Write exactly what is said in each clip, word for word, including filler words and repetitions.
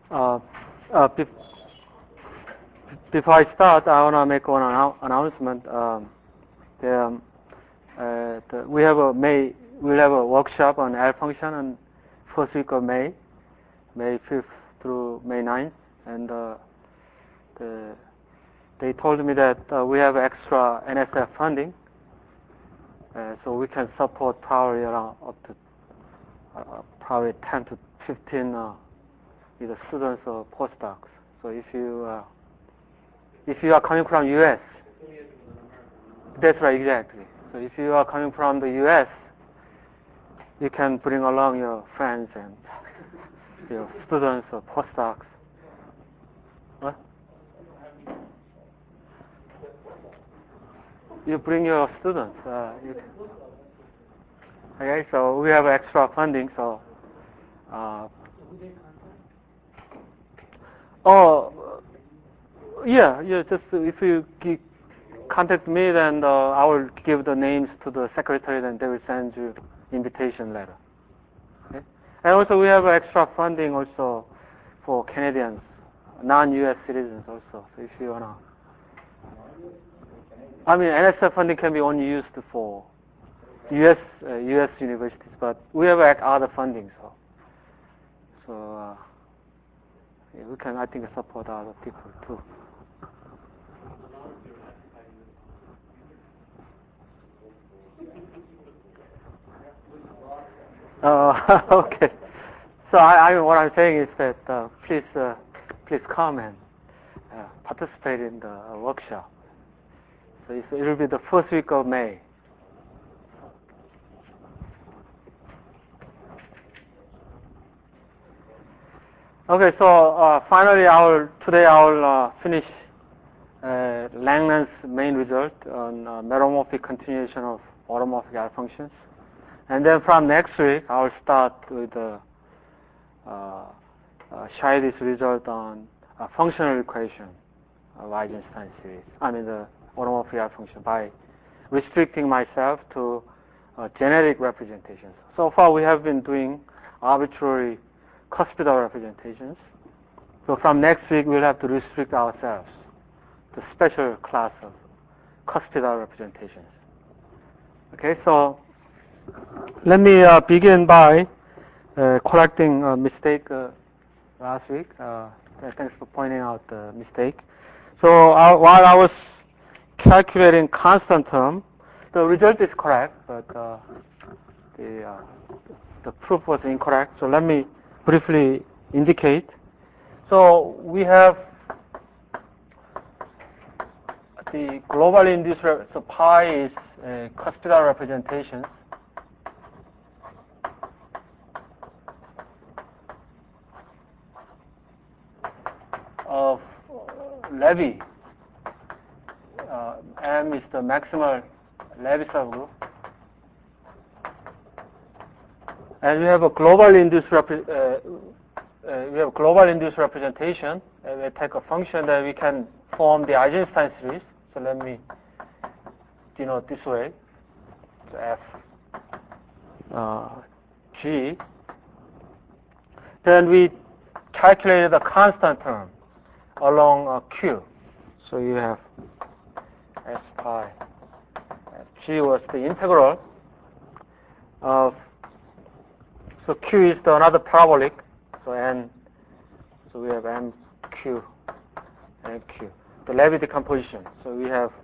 Uh, uh, be before I start, I want to make one annou announcement. Um, the, um, uh, the, we have a May. We'll have a workshop on L function on first week of May, May fifth through May ninth, and uh, the, they told me that uh, we have extra N S F funding, uh, so we can support probably around up to uh, probably ten to fifteen uh, either students or postdocs. So if you uh, if you are coming from U S, that's right, exactly. So if you are coming from the U S, you can bring along your friends and your students or postdocs. What? You bring your students. Uh, you okay, so we have extra funding. So, uh, oh, yeah, yeah. Just if you g contact me, then uh, I will give the names to the secretary, and they will send you invitation letter. Okay? And also we have extra funding also for Canadians, non-U S citizens also. So if you wanna, I mean, N S F funding can be only used for U S uh, U S universities, but we have other funding, so so uh, yeah, we can, I think, support other people too. Uh, okay. So I, I mean, what I'm saying is that uh, please uh, please come and uh, participate in the uh, workshop. So it's, it will be the first week of May. Okay, so uh, finally, I will, today I will uh, finish uh, Langland's main result on uh, meromorphic continuation of automorphic L functions. And then from next week, I will start with the uh, uh, Scheide's result on a functional equation of Eisenstein series. I mean the automorphic L function by restricting myself to uh, generic representations. So far, we have been doing arbitrary cuspidal representations. So from next week, we'll have to restrict ourselves to special class of cuspidal representations. Okay, so let me uh, begin by uh, correcting a mistake uh, last week. Uh, thanks for pointing out the mistake. So uh, while I was calculating constant term, the result is correct, but uh, the, uh, the proof was incorrect. So let me briefly indicate. So we have the globally induced, so pi is a cuspidal representation of Levy. Uh, M is the maximal Levy subgroup. And we have a globally induced repre uh, uh, we have global induced representation, and we take a function that we can form the Eisenstein series. So let me denote this way. So F uh, G. Then we calculated the constant term along uh, Q. So you have S pi. G was the integral of, so Q is the another parabolic. So N, so we have M, Q, and Q. The Levy decomposition. So we have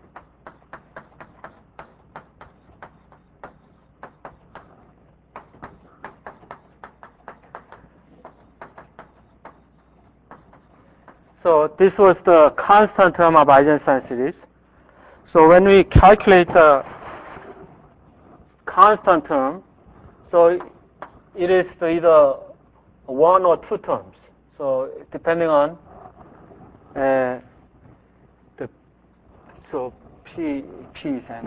so this was the constant term of Eisenstein series. So when we calculate the constant term, so it is the either one or two terms. So depending on uh, the so P P is M.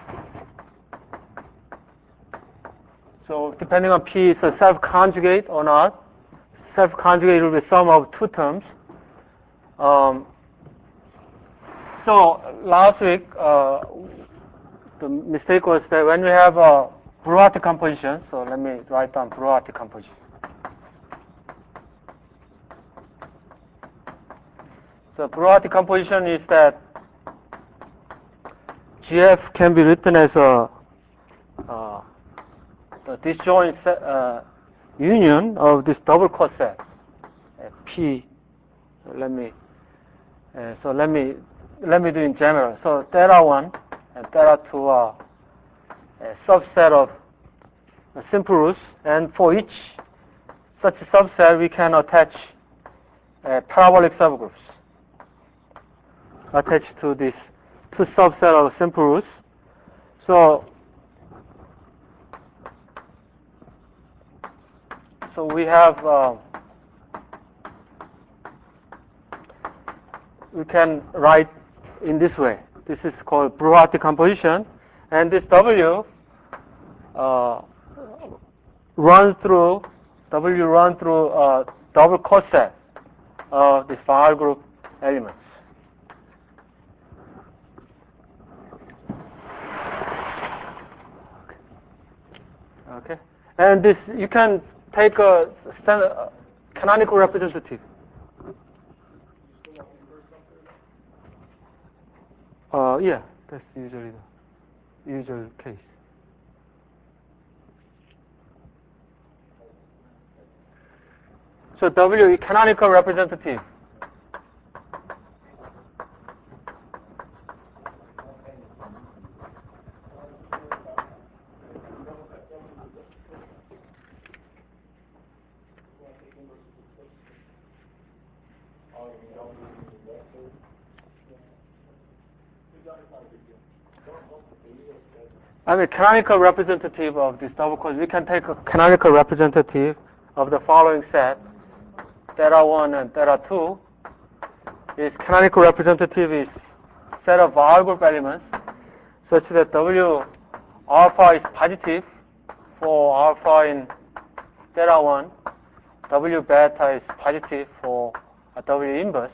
So depending on P is a self-conjugate or not. Self-conjugate will be sum of two terms. Um, so last week uh, the mistake was that when we have a Brouillard decomposition, so let me write down Brouillard decomposition. the Brouwer decomposition is that G F can be written as a uh, the disjoint set, uh, union of this double coset uh, P. Let me uh, so let me let me do in general. So theta one and theta two are a subset of a simple roots, and for each such a subset we can attach uh, parabolic subgroups attached to this two subset of simple roots. So so we have uh, we can write in this way. This is called Brouwer decomposition, and this W uh, runs through W run through a double coset of the Weyl group elements. Okay, and this you can take a standard, uh, canonical representative. Uh, yeah, that's usually the usual case. So W canonical representative. I mean, canonical representative of this double coset. We can take a canonical representative of the following set: theta one and theta two. Is canonical representative is set of Weyl group elements such that W alpha is positive for alpha in theta one, W beta is positive for a W inverse,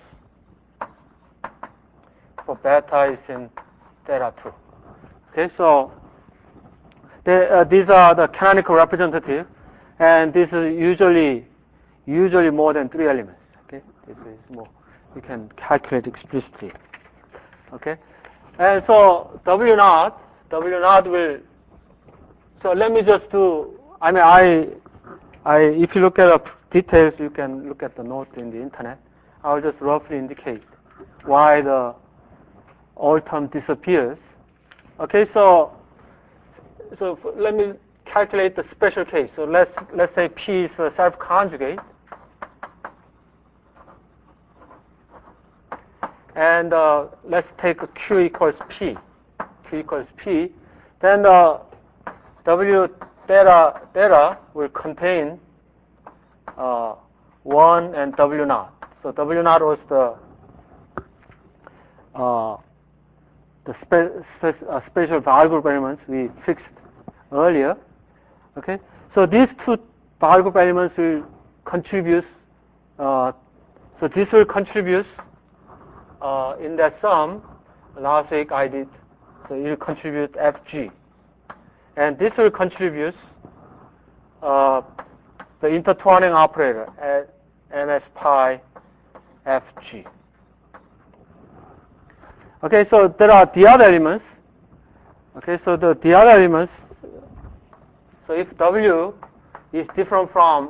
for beta is in theta two. Okay, so the, uh, these are the canonical representative, and this is usually usually more than three elements. Okay, this is more. You can calculate explicitly. Okay, and so W naught, W naught will. So let me just do. I mean, I, I. If you look at the details, you can look at the note in the internet. I'll just roughly indicate why the all term disappears. Okay, so so let me calculate the special case. So let's let's say P is a self-conjugate, and uh, let's take a Q equals P. Q equals P. Then the W theta theta will contain uh, one and W naught. So W naught was the uh, the spe spe uh, special Weyl group elements we fixed earlier. Okay, so these two Weyl group elements will contribute. Uh, so this will contribute uh, in that sum. Last week I did. So it will contribute F G, and this will contribute uh, the intertwining operator at M S pi F G. Okay, so there are the other elements. Okay, so the, the other elements, so if W is different from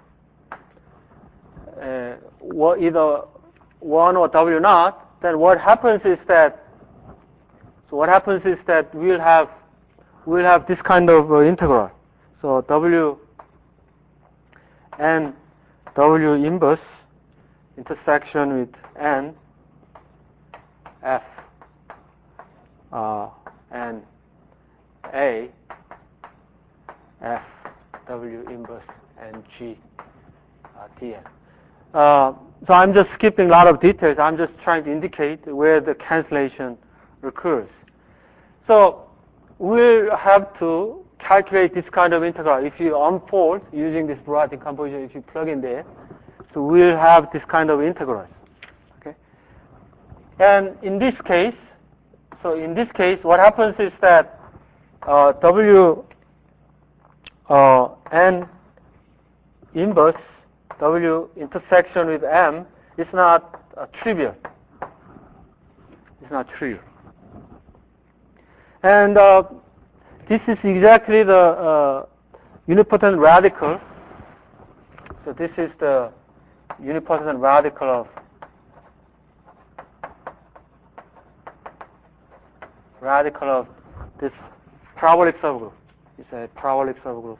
uh, either one or W naught, then what happens is that, so what happens is that we'll have, we'll have this kind of uh, integral. So W and W inverse intersection with N F uh, and A F W inverse and G uh, T N. Uh, so I'm just skipping a lot of details. I'm just trying to indicate where the cancellation occurs. So we'll have to calculate this kind of integral. If you unfold using this Brouwer decomposition, if you plug in there, so we'll have this kind of integrals. Okay. And in this case, so in this case, what happens is that uh, W uh, N inverse W intersection with M is not uh, trivial. It's not trivial. And uh, this is exactly the uh, unipotent radical. So this is the unipotent radical of radical of this parabolic subgroup. It's a parabolic subgroup.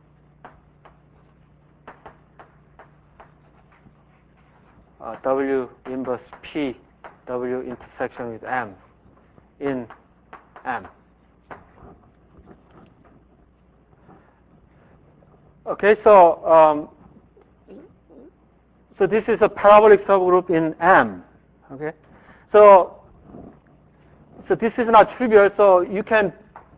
Uh, W inverse P, W intersection with M in M. Okay, so um, so this is a parabolic subgroup in M. Okay, so so this is not trivial. So you can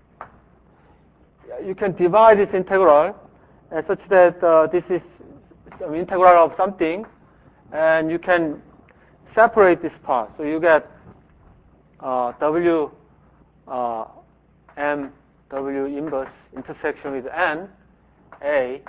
you can divide this integral uh, such that uh, this is an integral of something, and you can separate this part. So you get uh, W uh, M W inverse intersection with N A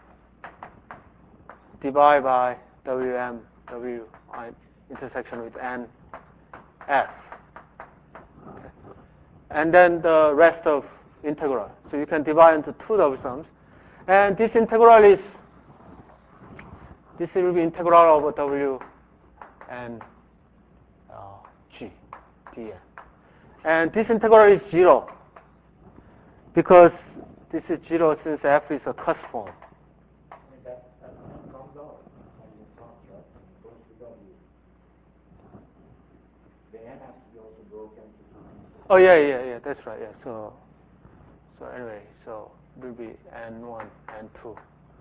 divided by W M W I intersection with N F. Okay. And then the rest of integral. So you can divide into two double sums. And this integral is, this will be integral over W and uh, G, dn. And this integral is zero because this is zero since F is a cusp form. Oh yeah, yeah, yeah. That's right. Yeah. So, so anyway, so it will be N one, N two.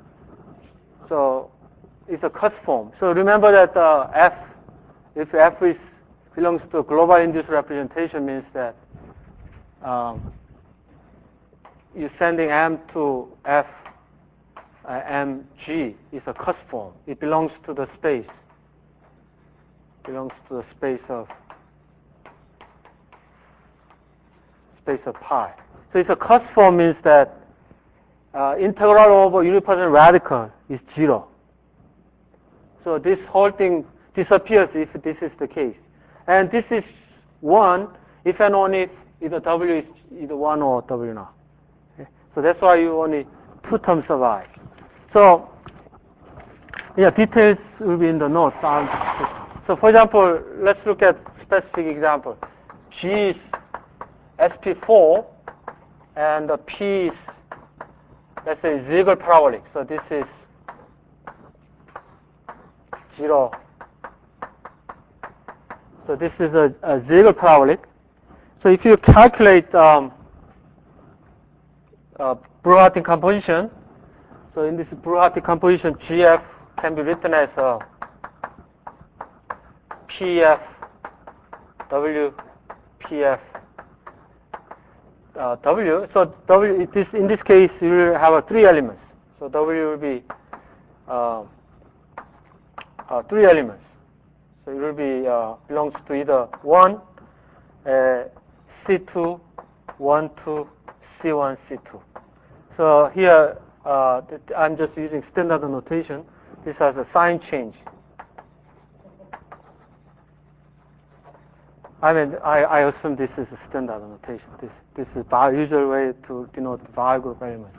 So it's a cusp form. So remember that uh, F, if F is belongs to a global induced representation, means that um, you're sending M to F, uh, M G is a cusp form. It belongs to the space. Belongs to the space of space of pi. So it's a cusp form means that uh, integral over unipotent radical is zero. So this whole thing disappears if this is the case. And this is one if and only if either W is either one or W not. Okay? So that's why you only two terms of I. So yeah, details will be in the notes. So for example, let's look at specific example. G is S P four and the P is, let's say, Ziegler parabolic. So this is zero. So this is a, a Ziegler parabolic. So if you calculate um, uh, Broughart decomposition, so in this Broughart decomposition, G F can be written as a P F W P F uh, W. So W, this, in this case, you will have uh, three elements. So W will be uh, uh, three elements. So it will be uh, belongs to either one, uh, C two, one, two, C one, C two. So here uh, I'm just using standard notation. This has a sign change. I mean, I, I assume this is a standard notation. This this is the usual way to denote the Weyl group element.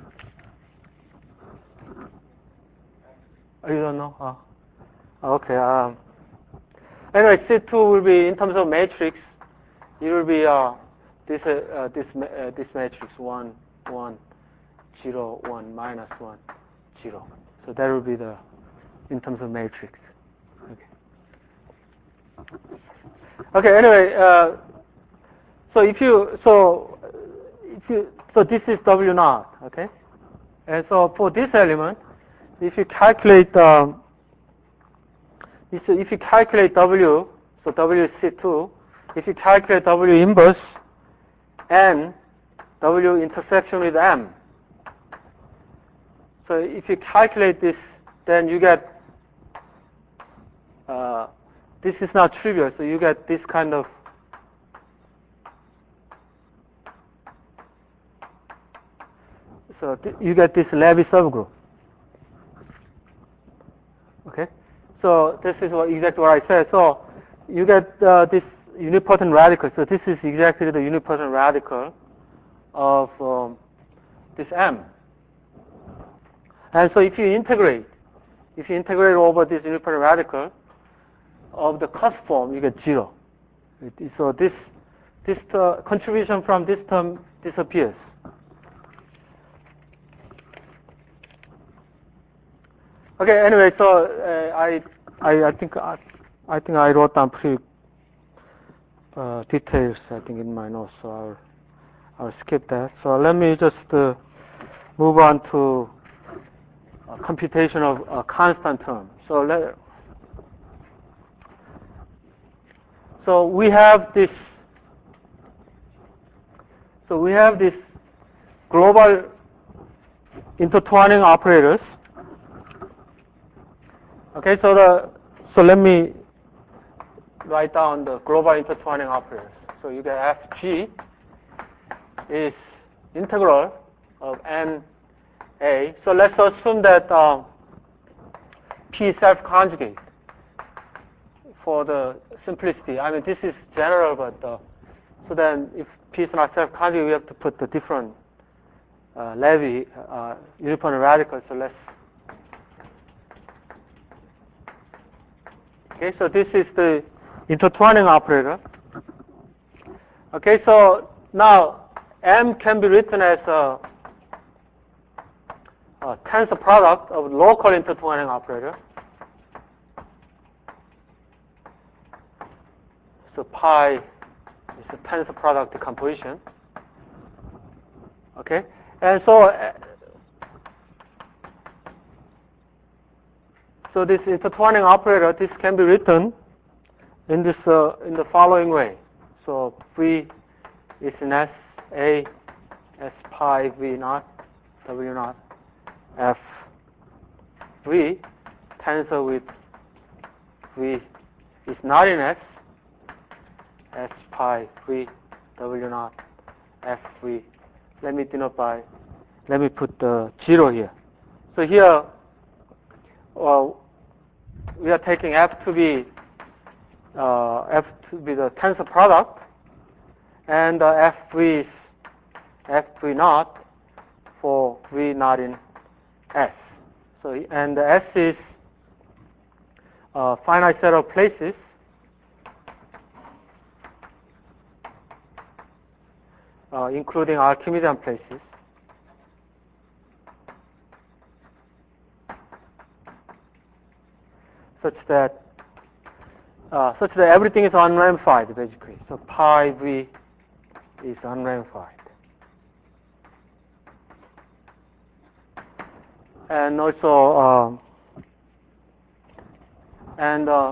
Oh, you don't know? Oh. Okay. Um, anyway, C two will be in terms of matrix. It will be uh, this uh, this uh, this matrix one one zero one minus one zero. So that will be the in terms of matrix. Okay. Okay. Anyway, uh, so if you so if you so this is W naught. Okay. And so for this element, if you calculate um, if you, if you calculate W, so W is C two. If you calculate W inverse and W intersection with M, so if you calculate this, then you get uh, this is not trivial. So you get this kind of so th you get this Levy subgroup. Okay, so this is what exactly what I said. So you get uh, this unipotent radical. So this is exactly the unipotent radical of um, this M. And so if you integrate, if you integrate over this unipotent radical of the cusp form, you get zero. So this this uh, contribution from this term disappears. Okay. Anyway, so uh, I, I I think I, I think I wrote down pretty uh, details. I think in my notes, so I'll I'll skip that. So let me just uh, move on to uh, computation of a constant term. So let so we have this. So we have this global intertwining operators. Okay, so the so let me write down the global intertwining operators. So you get F G is integral of N A. So let's assume that uh, P is self-conjugate for the simplicity. I mean, this is general, but uh, so then if P is not self-conjugate, we have to put the different uh, Levy uh, unipotent radical. So let's. Okay, so this is the intertwining operator. Okay, so now M can be written as a, a tensor product of local intertwining operator. So pi is a tensor product decomposition. Okay, and so so this intertwining operator, this can be written in this uh, in the following way. So V is in S A S pi V naught W naught F V tensor with V is not in S S pi V W naught F V. Let me denote by, let me put the zero here. So here, well, we are taking F to be uh, F to be the tensor product, and uh, F V is F V naught for V not in S. So and the S is a finite set of places. Uh, including Archimedean places. Such that uh, such that everything is unramified basically. So pi V is unramified. And also um, and, uh,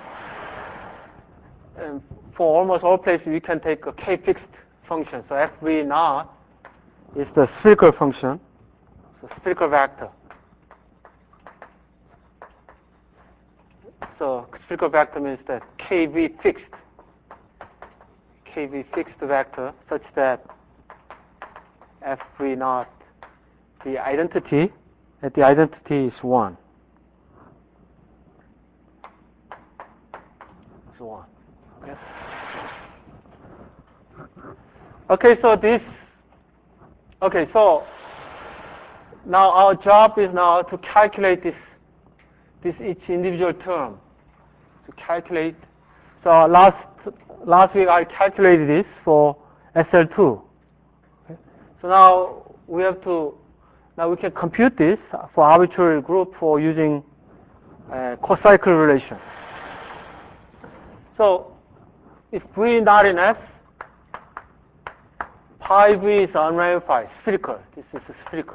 and for almost all places we can take a K fixed function. So F V naught is the spherical function, so spherical vector. So spherical vector means that K V fixed, K V fixed vector such that F V naught, the identity, that the identity is one. It's one. Okay. Okay, so this, okay, so now our job is now to calculate this, this each individual term. To calculate, so last, last week I calculated this for S L two. Okay. So now we have to, now we can compute this for arbitrary group for using a co-cycle relation. So if V not in S, pi V is unramified, spherical. This is spherical.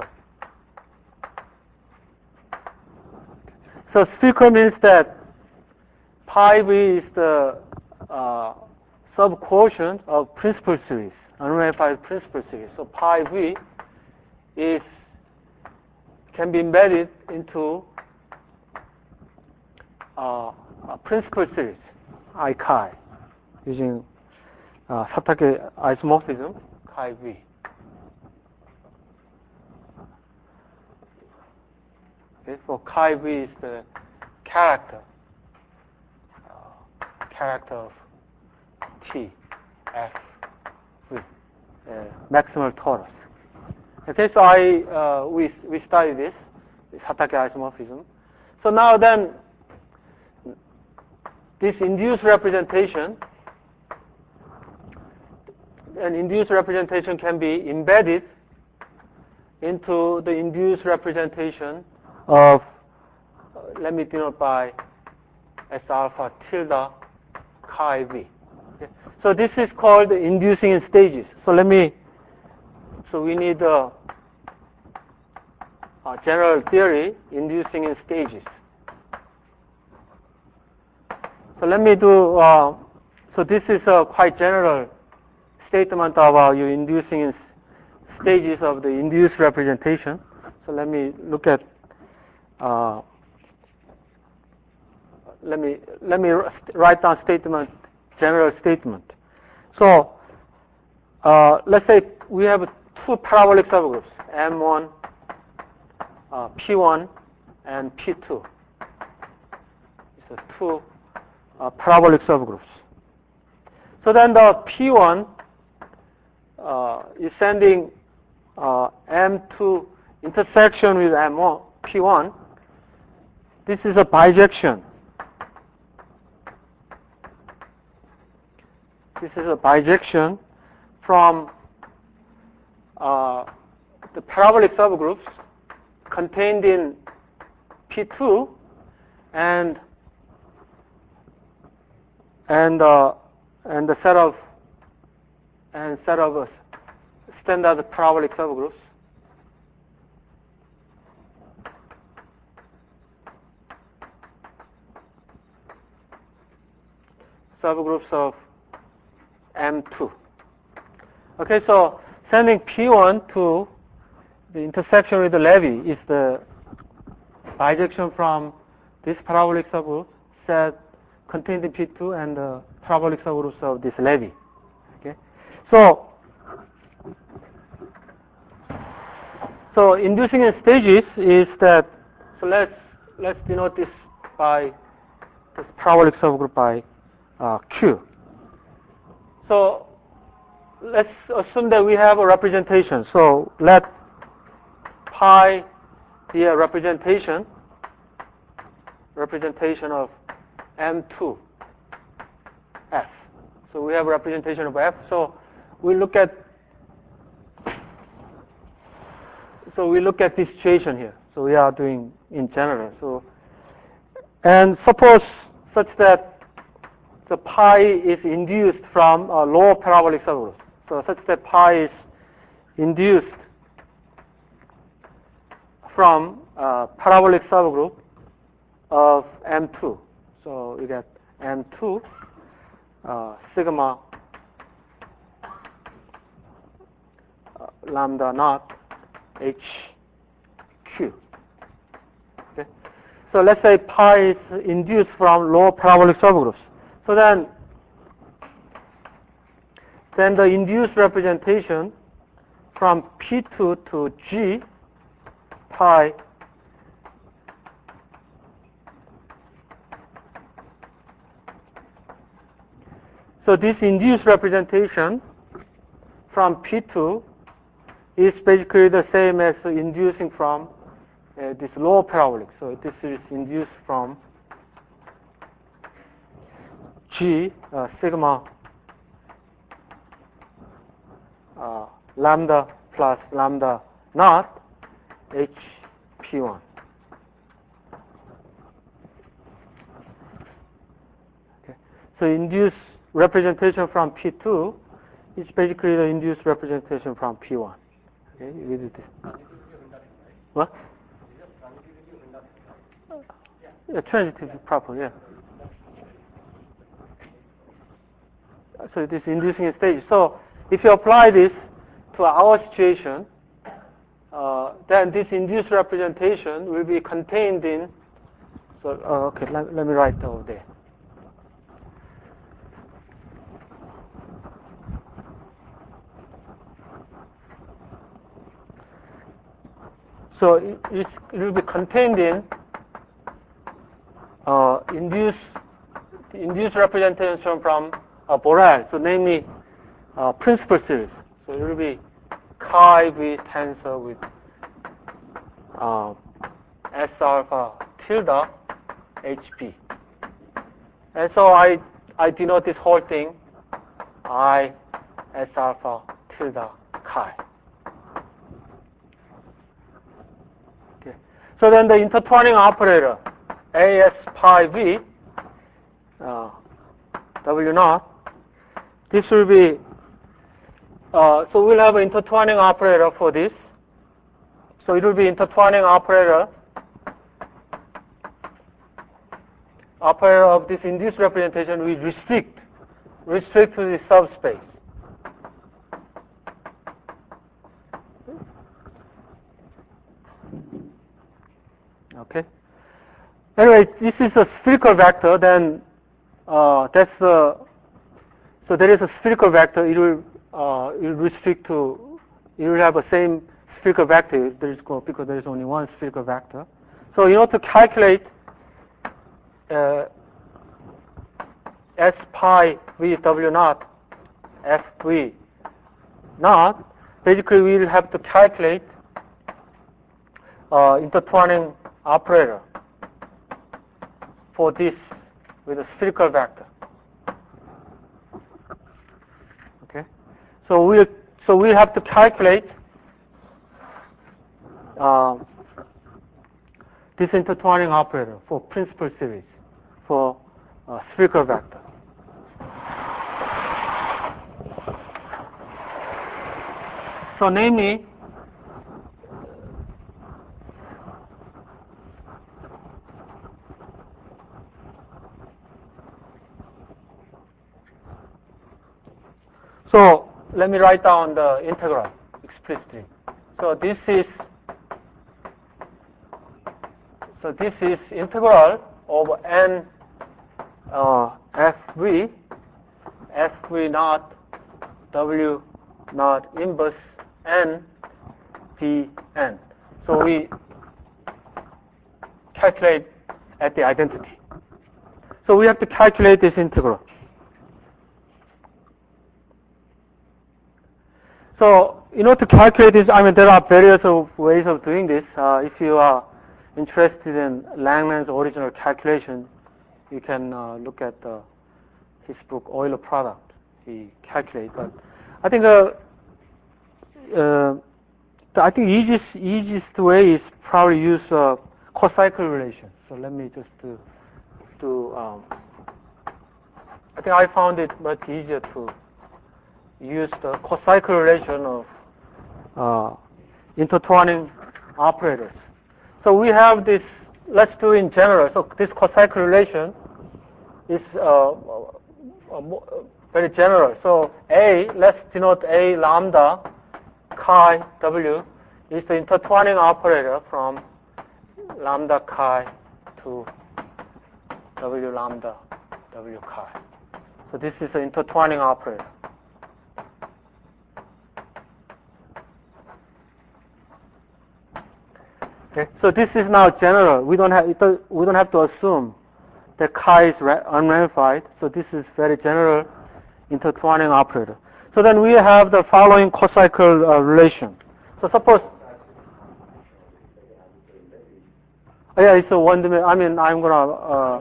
So spherical means that pi V is the uh, sub-quotient of principal series, unramified principal series. So pi V is can be embedded into uh, a principal series, I chi, using uh, Satake isomorphism. Chi V. Okay, so chi V is the character, uh, character of T F with uh, maximal torus. Okay, so I uh, we we studied this, this Satake isomorphism. So now then, this induced representation, an induced representation can be embedded into the induced representation of, uh, let me denote by S alpha tilde chi V. Okay. So this is called inducing in stages. So let me, so we need a, a general theory, inducing in stages. So let me do, uh, so this is a quite general statement about you inducing in stages of the induced representation. So let me look at, uh, let me let me write down statement, general statement. So uh, let's say we have two parabolic subgroups, M one, uh, P one, and P two. These are two uh, parabolic subgroups. So then the P one uh, is sending uh, M two intersection with M one, P one. This is a bijection. This is a bijection from uh, the parabolic subgroups contained in P two and and uh, and the set of and set of uh, standard parabolic subgroups. Subgroups of M two. Okay, so sending P one to the intersection with the Levy is the bijection from this parabolic subgroup set contained in P two and the parabolic subgroups of this Levy. Okay, so so inducing in stages is that. So let's let's denote this by this parabolic subgroup by uh, Q. So let's assume that we have a representation. So let pi be a representation representation of M two F. So we have a representation of F. So we look at so we look at this situation here. So we are doing in general. So and suppose such that the pi is induced from a lower parabolic subgroup. So such that pi is induced from a parabolic subgroup of M two. So we get M two uh, sigma uh, lambda naught H Q. Okay. So let's say pi is induced from lower parabolic subgroups. So then, then the induced representation from P two to G pi so this induced representation from P two is basically the same as inducing from uh, this lower parabolic. So this is induced from G uh, sigma uh, lambda plus lambda naught H P one. Okay. So induced representation from P two is basically the induced representation from P one. Okay, we did this. What? Yeah, transitive proper, yeah. So it is inducing in stage. So if you apply this to our situation, uh, then this induced representation will be contained in, so uh, okay, let, let me write over there. So it, it will be contained in uh, induced, induced representation from uh, Borel, so namely uh, principal series. So it will be chi V tensor with uh, S alpha tilde H B. And so I, I denote this whole thing I S alpha tilde chi. Okay. So then the intertwining operator A S pi V uh, W naught, this will be, uh, so we'll have an intertwining operator for this. So it will be intertwining operator, operator of this induced representation, we restrict, restrict to the subspace. Okay. Anyway, this is a spherical vector, then uh, that's the, so there is a spherical vector, it will, uh, it will restrict to, it will have the same spherical vector there is, because there is only one spherical vector. So in order to calculate uh, S pi V W naught F V naught, basically we will have to calculate uh, intertwining operator for this with a spherical vector. Okay, so we we'll, so we we'll have to calculate uh, this intertwining operator for principal series for uh, spherical vector. So namely, so let me write down the integral explicitly. So this is so this is integral over n uh, Fv Fv naught W naught inverse n dn. So we calculate at the identity. So we have to calculate this integral. So in order to calculate this, I mean, there are various of ways of doing this. Uh, if you are interested in Langland's original calculation, you can uh, look at uh, his book, Euler Product. He calculates. But I think uh, uh, the I think easiest easiest way is probably use uh, cocycle relation. So let me just do. do um, I think I found it much easier to use the cocycle relation of uh, intertwining operators. So we have this, let's do in general. So this cocycle relation is uh, uh, very general. So A, let's denote A lambda chi W is the intertwining operator from lambda chi to W lambda W chi. So this is the intertwining operator. Okay, so this is now general. We don't have we don't have to assume that chi is unramified. So this is very general intertwining operator. So then we have the following cocycle uh, relation. So suppose, oh yeah, it's a one dimension. I mean, I'm gonna. Uh,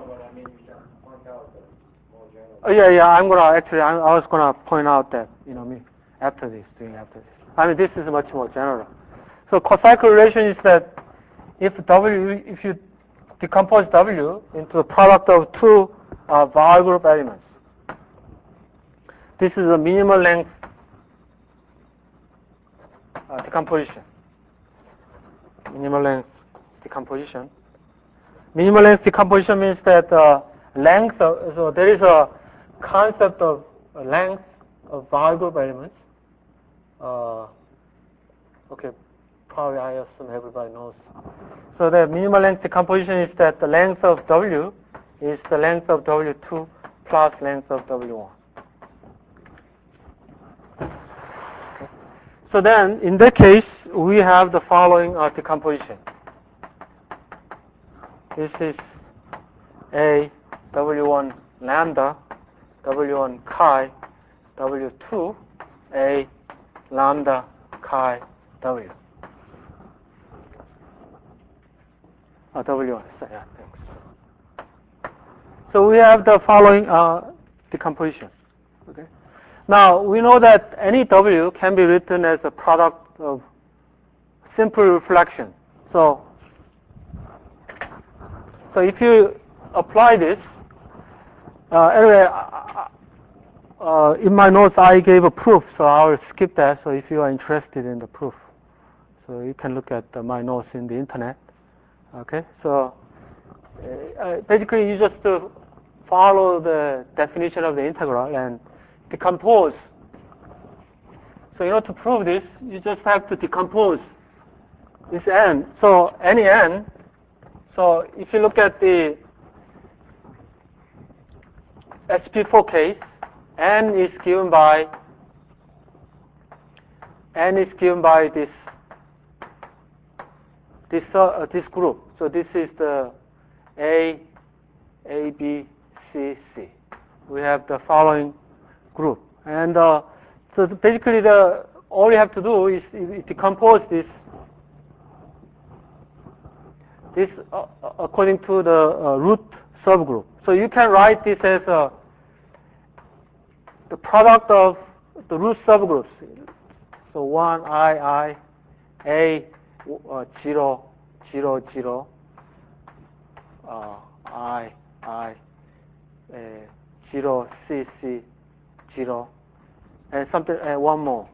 oh yeah, yeah. I'm gonna actually. I, I was gonna point out that you know me after this, doing after this. I mean, this is much more general. So cocycle relation is that if W, if you decompose W into the product of two uh, Weyl group elements, this is a minimal length uh, decomposition. Minimal length decomposition. Minimal length decomposition means that uh, length, of, so there is a concept of length of Weyl group elements. Uh, okay. Probably I assume everybody knows. So the minimal length decomposition is that the length of W is the length of W two plus length of W one. Okay. So then, in that case, we have the following uh, decomposition. This is A W one lambda W one chi W two A lambda chi W. Oh, W one, so yeah, thanks. So we have the following uh, decomposition. Okay. Now we know that any W can be written as a product of simple reflection. So, so if you apply this, uh, anyway, uh, uh, in my notes I gave a proof, so I will skip that. So if you are interested in the proof, so you can look at uh, my notes in the internet. Okay, so uh, basically you just uh, follow the definition of the integral and decompose. So in order to prove this, you just have to decompose this n. So any n, so if you look at the S P four case, n is given by n is given by this this uh, this group. So this is the A, A, B, C, C. We have the following group, and uh, so basically the all you have to do is decompose this this uh, according to the uh, root subgroup. So you can write this as a the product of the root subgroups. So one I I A uh, zero zero zero uh, I I uh, zero C C zero and something and one more.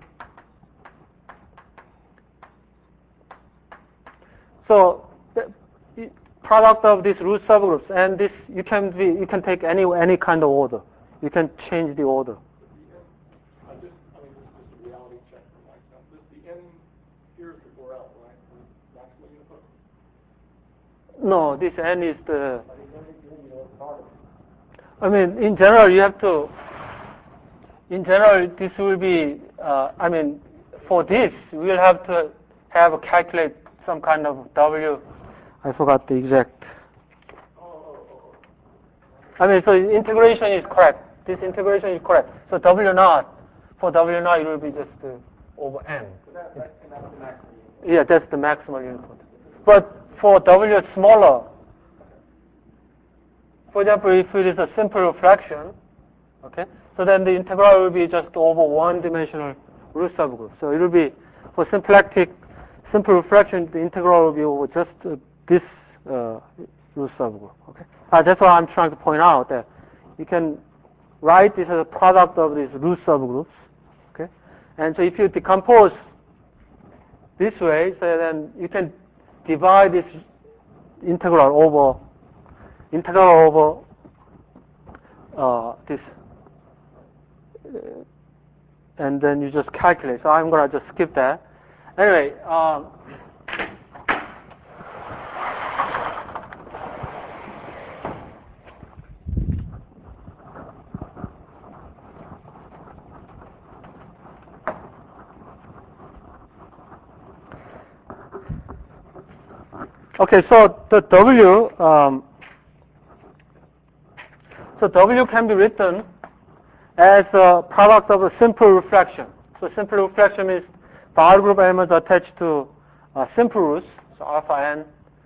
So the product of these root subgroups, and this you can be you can take any any kind of order. You can change the order. I just, I mean, this is just a reality check for myself. This, the n here is before L, right? Maximum unit. No, this n is the. I mean, in general, you have to. In general, this will be. Uh, I mean, for this, we will have to have a calculate some kind of W. I forgot the exact. I mean, so integration is correct. This integration is correct. So W naught, for W naught, it will be just uh, over n. So that, that, and that's the maximum unit. Yeah, that's the maximal unit. But for W smaller, for example, if it is a simple reflection, okay, so then the integral will be just over one-dimensional root subgroup. So it will be, for symplectic simple reflection, the integral will be over just uh, this uh, root subgroup. Okay, uh, that's what I'm trying to point out, that you can write this as a product of these root subgroups. Okay, and so if you decompose this way, so then you can divide this integral over integral over uh, this, uh, and then you just calculate. So I'm going to just skip that. Anyway, um, okay, so the W, um, so W can be written as a product of a simple reflection. So simple reflection is the R group elements attached to uh, simple roots, so alpha n,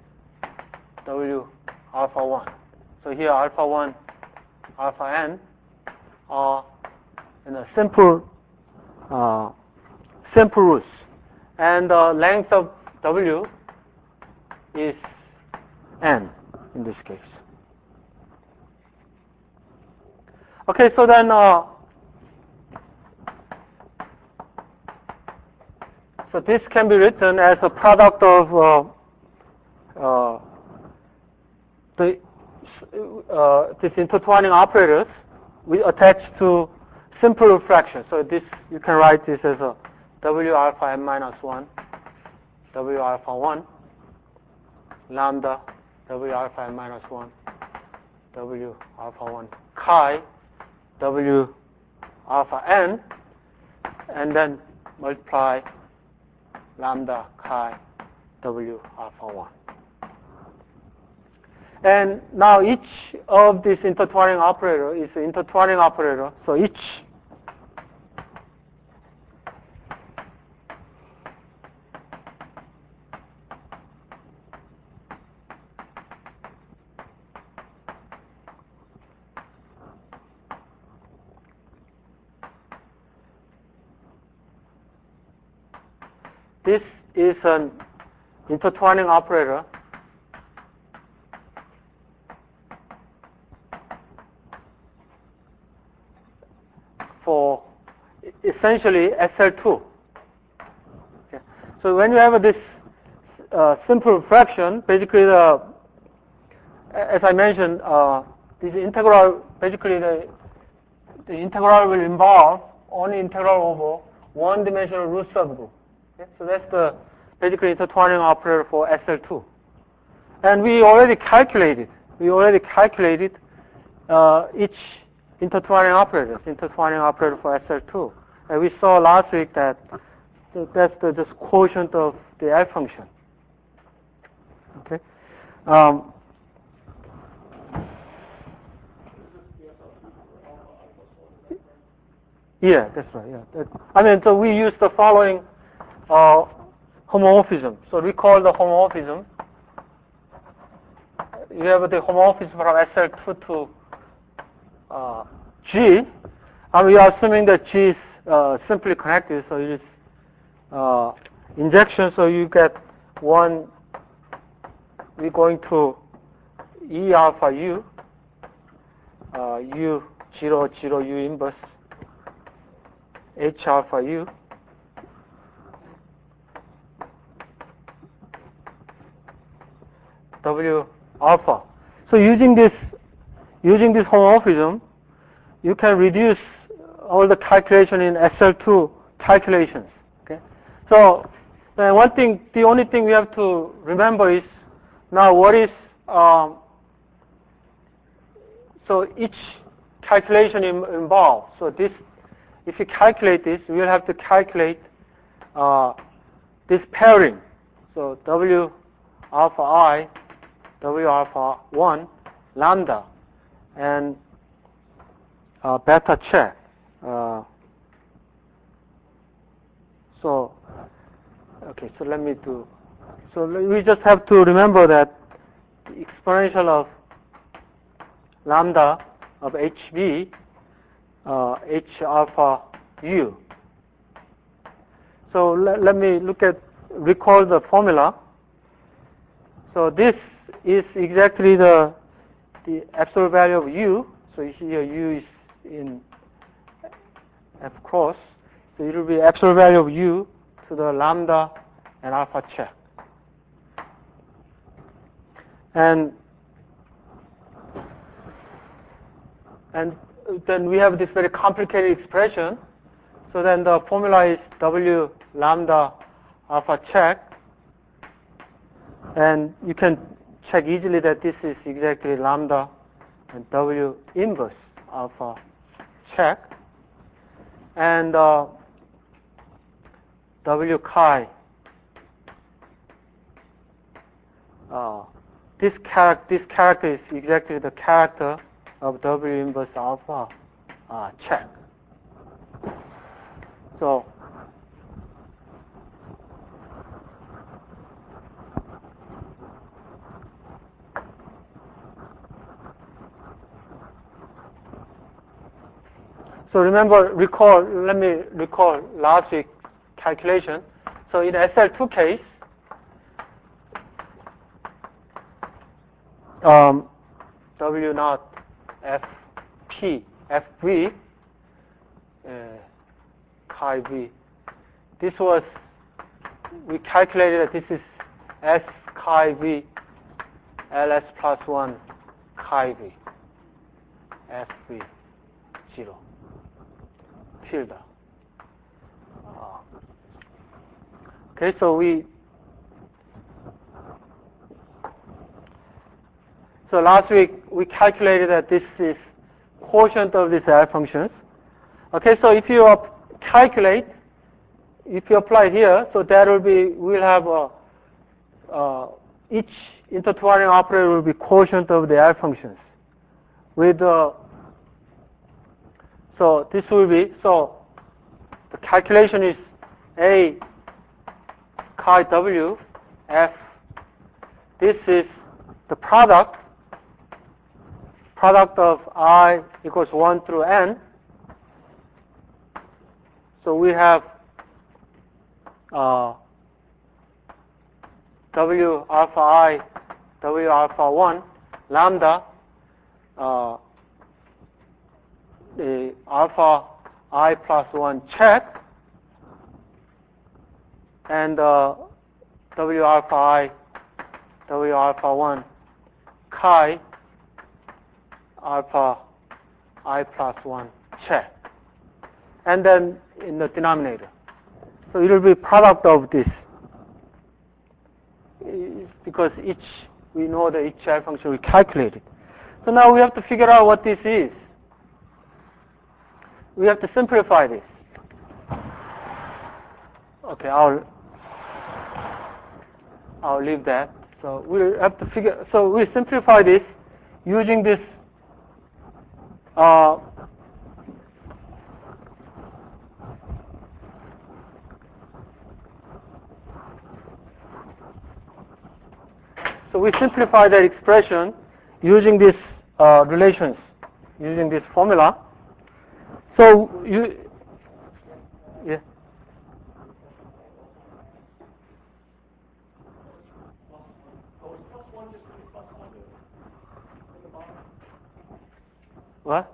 W alpha one. So here alpha one, alpha n are in a simple uh, simple roots, and the length of W is n in this case. Okay, so then uh, so this can be written as a product of uh, uh, the uh, this intertwining operators we attach to simple reflection. So this you can write this as a W alpha n minus one, W alpha one, lambda W alpha n minus one, W alpha one chi W alpha n, and then multiply lambda chi W alpha one. And now each of this intertwining operator is an intertwining operator. So each this is an intertwining operator for essentially S L two. Okay. So when you have this uh, simple fraction, basically the, as I mentioned, uh, this integral, basically the, the integral will involve only integral over one-dimensional root subgroup. Okay. So that's the basically intertwining operator for S L two. And we already calculated, we already calculated uh, each intertwining operators, intertwining operator for S L two. And we saw last week that that's the just quotient of the L function. Okay. Um, yeah, that's right. Yeah. That, I mean, so we use the following uh, homomorphism. So we call the homomorphism. You have the homomorphism from S L two to uh, G, and we are assuming that G is uh, simply connected, so it is uh, injection, so you get one, we're going to E alpha U, uh, U zero, zero, U inverse, H alpha U, W alpha. So using this, using this homomorphism, you can reduce all the calculation in S L two calculations. Okay. So uh, one thing, the only thing we have to remember is now what is um, so each calculation im- involved. So this, if you calculate this, we will have to calculate uh, this pairing. So W alpha I, W alpha one, lambda, and uh, beta check. Uh, so, okay, so let me do, so we just have to remember that the exponential of lambda of H B, uh, H alpha U. So let, let me look at, recall the formula. So this is exactly the, the absolute value of U. So here U is in F cross. So it will be absolute value of U to the lambda and alpha check. And and then we have this very complicated expression. So then the formula is W lambda alpha check. And you can check easily that this is exactly lambda and W inverse alpha check. And uh, W chi, uh, this, char- this character is exactly the character of W inverse alpha uh, check. So, so remember, recall, let me recall last week's calculation. So in S L two case, um, W naught F P, F V, uh, chi V. This was, we calculated that this is S chi V, L S plus one chi V, F V, zero, tilde. Uh, okay, so we, so last week we calculated that this is quotient of these L functions. Okay, so if you calculate, if you apply here, so that will be, we'll have a, uh, each intertwining operator will be quotient of the L functions. With uh, so this will be, so the calculation is A chi W F. This is the product, product of I equals one through N. So we have uh, W alpha I, W alpha one, lambda, uh, the alpha I plus one check, and uh, W alpha I, W alpha one, chi, alpha I plus one check. And then in the denominator. So it will be product of this. Because each, we know that each L function we calculate it. So now we have to figure out what this is. We have to simplify this. Okay, I'll I'll leave that. So we have to figure. So we simplify this using this. Uh, so we simplify that expression using these uh, relations, using this formula. So you, yeah. What?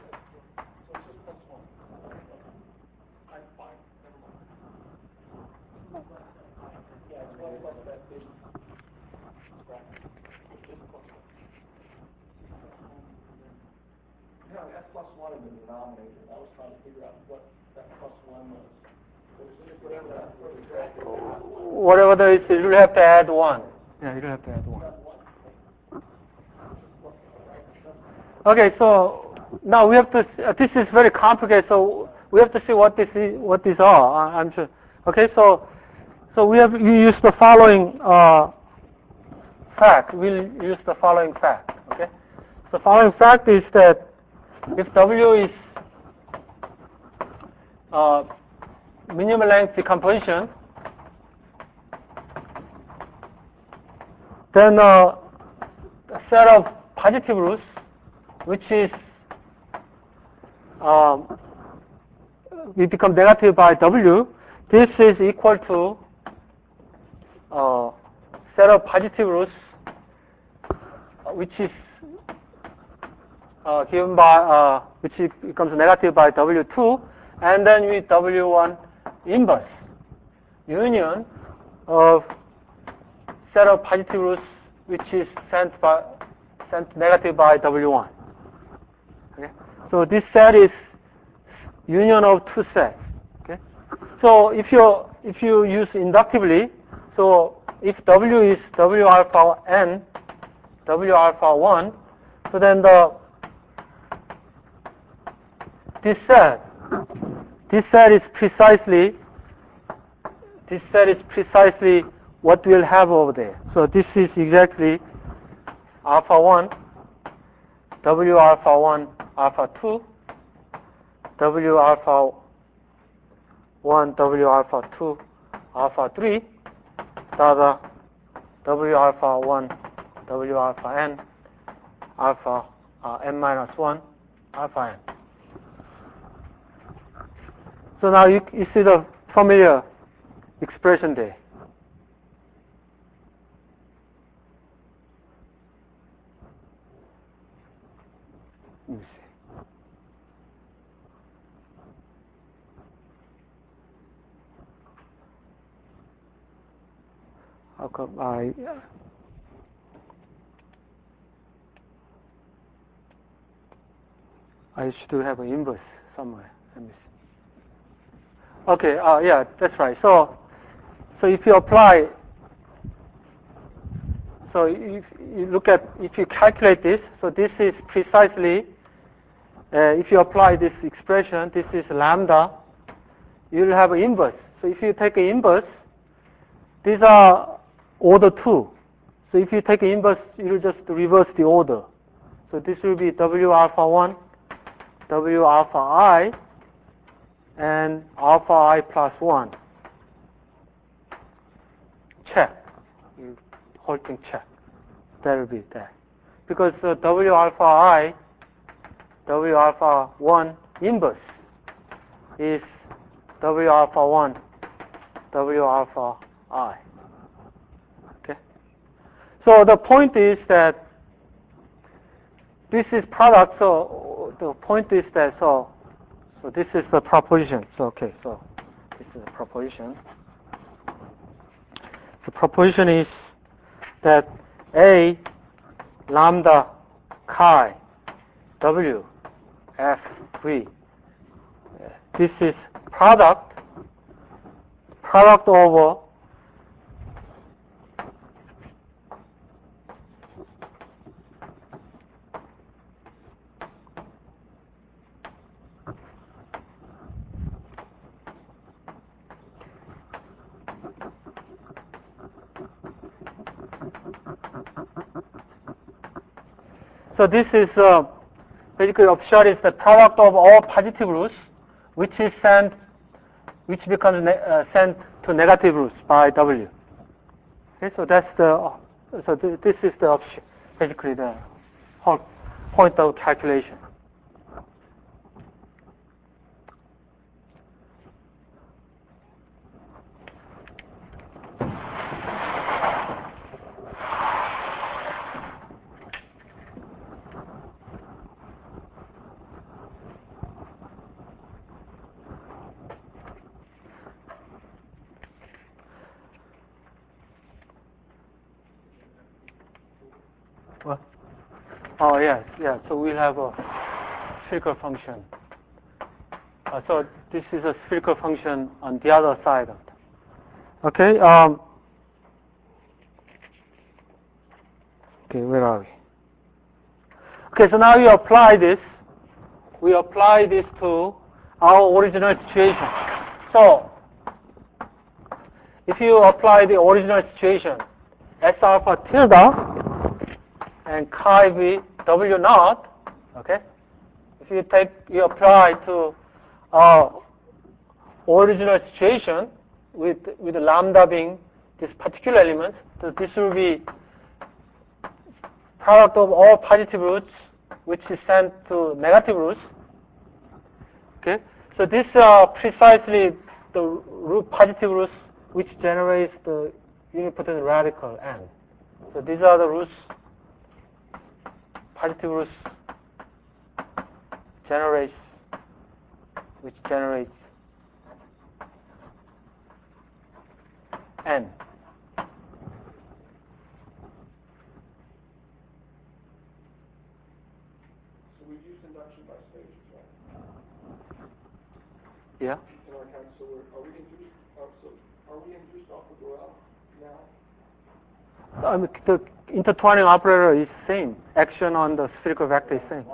Yeah, S plus one in the denominator. I was trying to figure out what that plus one was. Whatever that was. Whatever there is, you will have to add one. Yeah, you will have to add one. Okay, so now we have to. Uh, this is very complicated. So we have to see what this is, what these are. I'm sure. Okay, so so we have you use the following uh, fact. We'll use the following fact. Okay, the following fact is that if W is uh, minimum length decomposition, then uh, a set of positive roots, which is um, we become negative by W, this is equal to uh, set of positive roots, which is uh, given by uh, which becomes negative by W two, and then with W one inverse union of set of positive roots, which is sent by sent negative by W one. Okay, so this set is union of two sets. Okay, so if you if you use inductively, so if W is W alpha n, W alpha one, so then the this set this set is precisely this set is precisely what we'll have over there. So this is exactly alpha one, W alpha one, alpha two, W alpha one, W alpha two, alpha three, dada, W alpha one, W alpha n, alpha uh, n minus one, alpha n. So now you, you see the familiar expression there. Let me see. How come I... I should have an inverse somewhere. Let me see. Okay, uh, yeah, that's right. So, so if you apply, so if you look at, if you calculate this, so this is precisely, uh, if you apply this expression, this is lambda, you'll have an inverse. So if you take an inverse, these are order two. So if you take the inverse, you'll just reverse the order. So this will be W alpha one, W alpha I, and alpha I plus one. Check. You whole thing check. That will be that. Because uh, W alpha I, W alpha one inverse is W alpha one, W alpha I. Okay? So the point is that this is product, so the point is that, so, so this is the proposition. So, okay, so this is a proposition. The proposition is that A lambda chi W F V, this is product, product over So this is uh, basically upshot is the product of all positive roots, which is sent, which becomes ne uh, sent to negative roots by W. Okay, so that's the uh, so th this is the upshot, basically the whole point of calculation. What? Oh yes, yeah. So we'll have a spherical function. Uh, so this is a spherical function on the other side of it. Okay. Um, okay, where are we? Okay, so now you apply this. We apply this to our original situation. So if you apply the original situation, S alpha tilde and chi v W naught, okay? If you take, you apply to our original situation with, with lambda being this particular element, so this will be product of all positive roots, which is sent to negative roots. Okay, so this are precisely the root positive roots which generates the unipotent radical n. So these are the roots, positive roots generates, which generates n. So we've used induction by stages, right? Yeah. In our account, so we're, are we induced? Uh, so are we induced off of Borel now? I mean, the intertwining operator is same. Action on the spherical vector is same.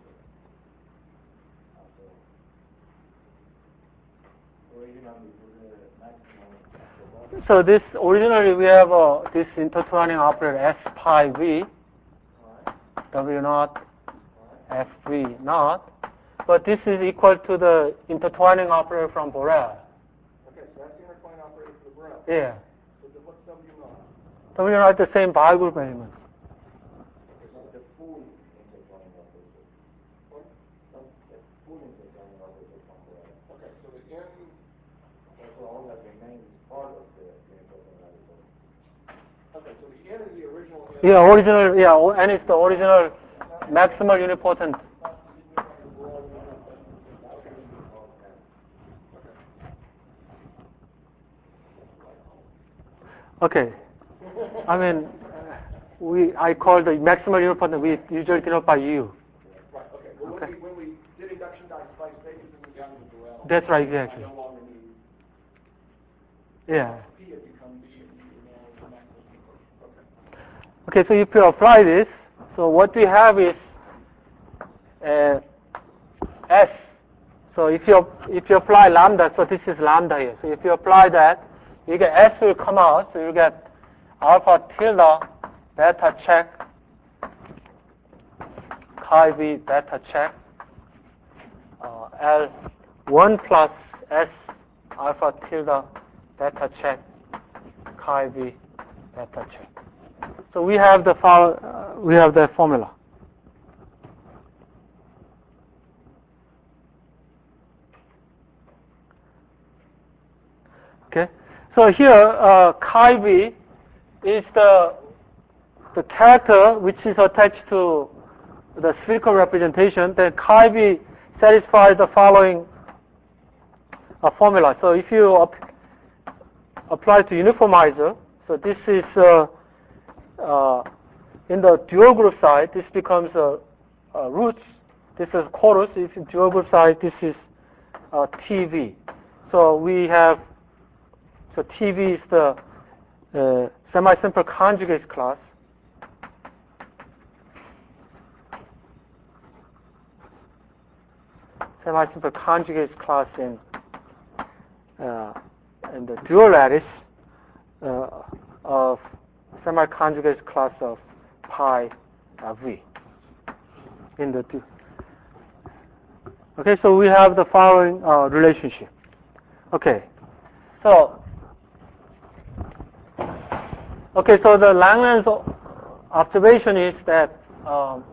So this originally we have uh, this intertwining operator S pi v, W naught, F v naught, but this is equal to the intertwining operator from Borel. Okay, so that's the intertwining operator for the Borel. Yeah. So the, what's W naught? W naught is the same bi-group element. Okay, so the full intertwining operator. What? No, the full intertwining operator from Borel. Okay, so the N. So all that remains is part of the intertwining operator. Okay, so the N is the original N. Yeah, original. Yeah, N is the original maximal unipotent. Okay. I mean, we I call the maximal unipotent, we usually denote by U. Right, okay. Well, Okay. when, we, when we did induction by stages and we got into Borel, That's right, I exactly. no longer need Yeah. P had become D and U now maximum. Okay. Okay, so if you apply this, so what we have is uh, S. So if you if you apply lambda, so this is lambda here. So if you apply that, you get S will come out. So you get alpha tilde beta check chi v beta check uh, L one plus S alpha tilde beta check chi v beta check. So we have the fol uh, we have the formula. Okay. So here uh, chi v is the the character which is attached to the spherical representation. Then chi v satisfies the following uh, formula. So if you ap apply to uniformizer, so this is uh, uh, in the dual group side, this becomes a, a roots. This is chorus. If in dual group side, this is uh, T V. So we have so T V is the uh, semi-simple conjugate class. Semi-simple conjugate class in uh, in the dual lattice uh, of semi-conjugate class of pi uh, v in the two. Okay, so we have the following uh, relationship. Okay, so okay, so the Langlands observation is that um,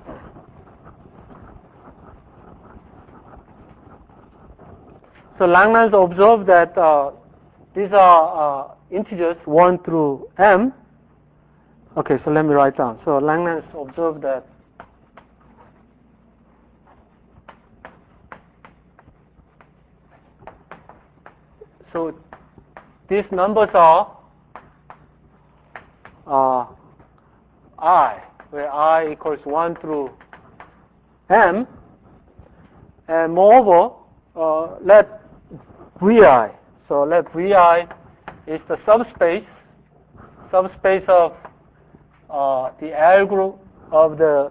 so Langlands observed that uh, these are uh, integers one through m. Okay, so let me write down. So Langlands observed that so these numbers are uh, I, where I equals one through m, and moreover, uh, let Vi, so let Vi is the subspace, subspace of uh, the L group of the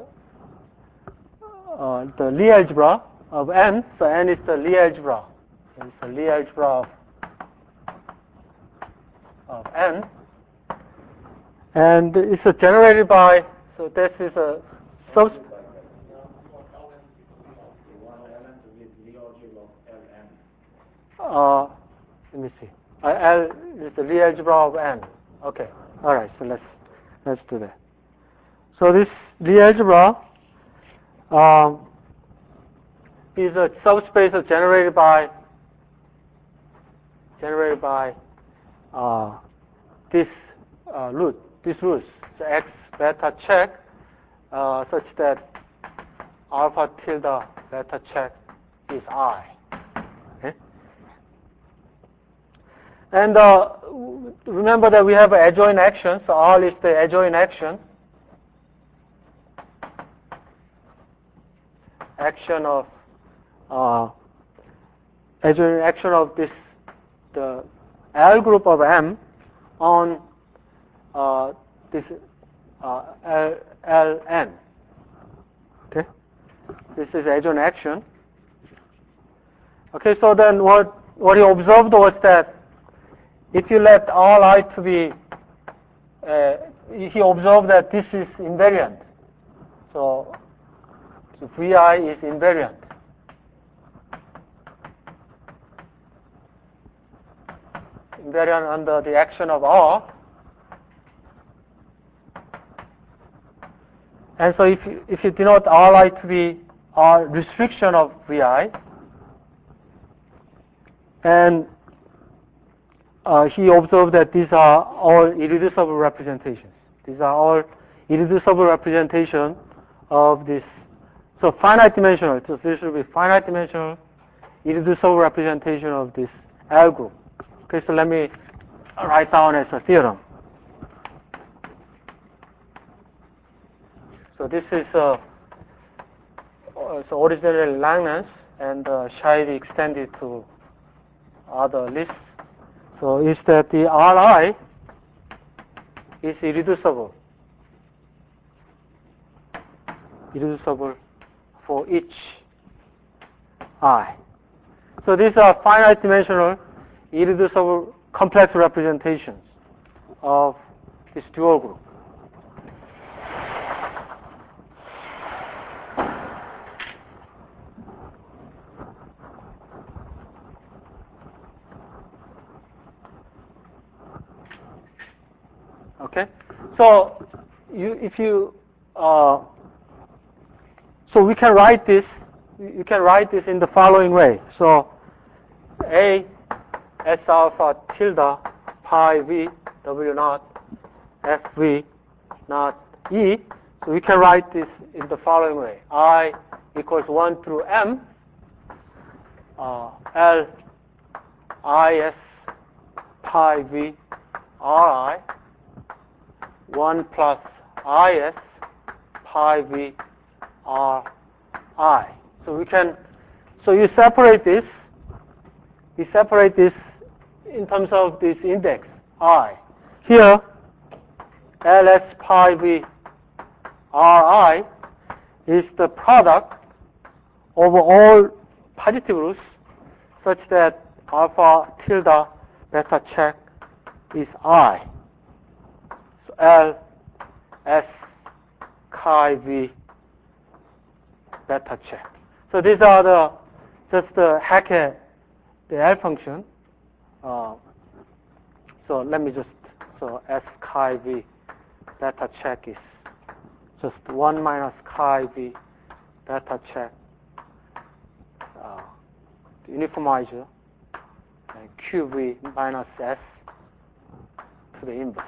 uh, the Lie algebra of N. So N is the Lie algebra. It's the Lie algebra of, of N, and it's generated by. So this is a sub. Uh, let me see. Uh, L is the Lie algebra of N. Okay. All right. So let's let's do that. So this Lie algebra um, is a subspace generated by generated by uh, this uh, root, this roots, the X beta check, uh, such that alpha tilde beta check is I. Okay. And uh, remember that we have an adjoint action, so R is the adjoint action. Action of uh, adjoint action of this the L group of M on uh, this uh, L, Ln. Okay, this is adjoint action. Okay, so then what what he observed was that if you let all I to be, uh, he observed that this is invariant. So, so Vi is invariant. Invariant under the action of R. And so if you, if you denote R I to be R restriction of Vi, and uh, he observed that these are all irreducible representations. These are all irreducible representation of this. So finite dimensional. So this will be finite dimensional irreducible representation of this L group. Okay, so let me write down as a theorem. So this is uh, so originally Langlands, and uh, shall be extended to other lists. So is that the Ri is irreducible, irreducible for each I. So these are finite dimensional irreducible complex representations of this dual group. Okay, so you if you uh, so we can write this. You can write this in the following way. So A S alpha tilde pi v w naught f v naught e. So we can write this in the following way. I equals one through m uh, L I S pi v R I one plus I S pi v R I. So we can, so you separate this, you separate this in terms of this index I. Here, L S pi v R I is the product over all positive roots such that alpha tilde beta check is I. So L S chi v beta check. So these are the just the Hackett, the L function. Uh, so let me just, so S chi v beta check is just one minus chi v beta check uh, the uniformizer and Q v minus S to the inverse.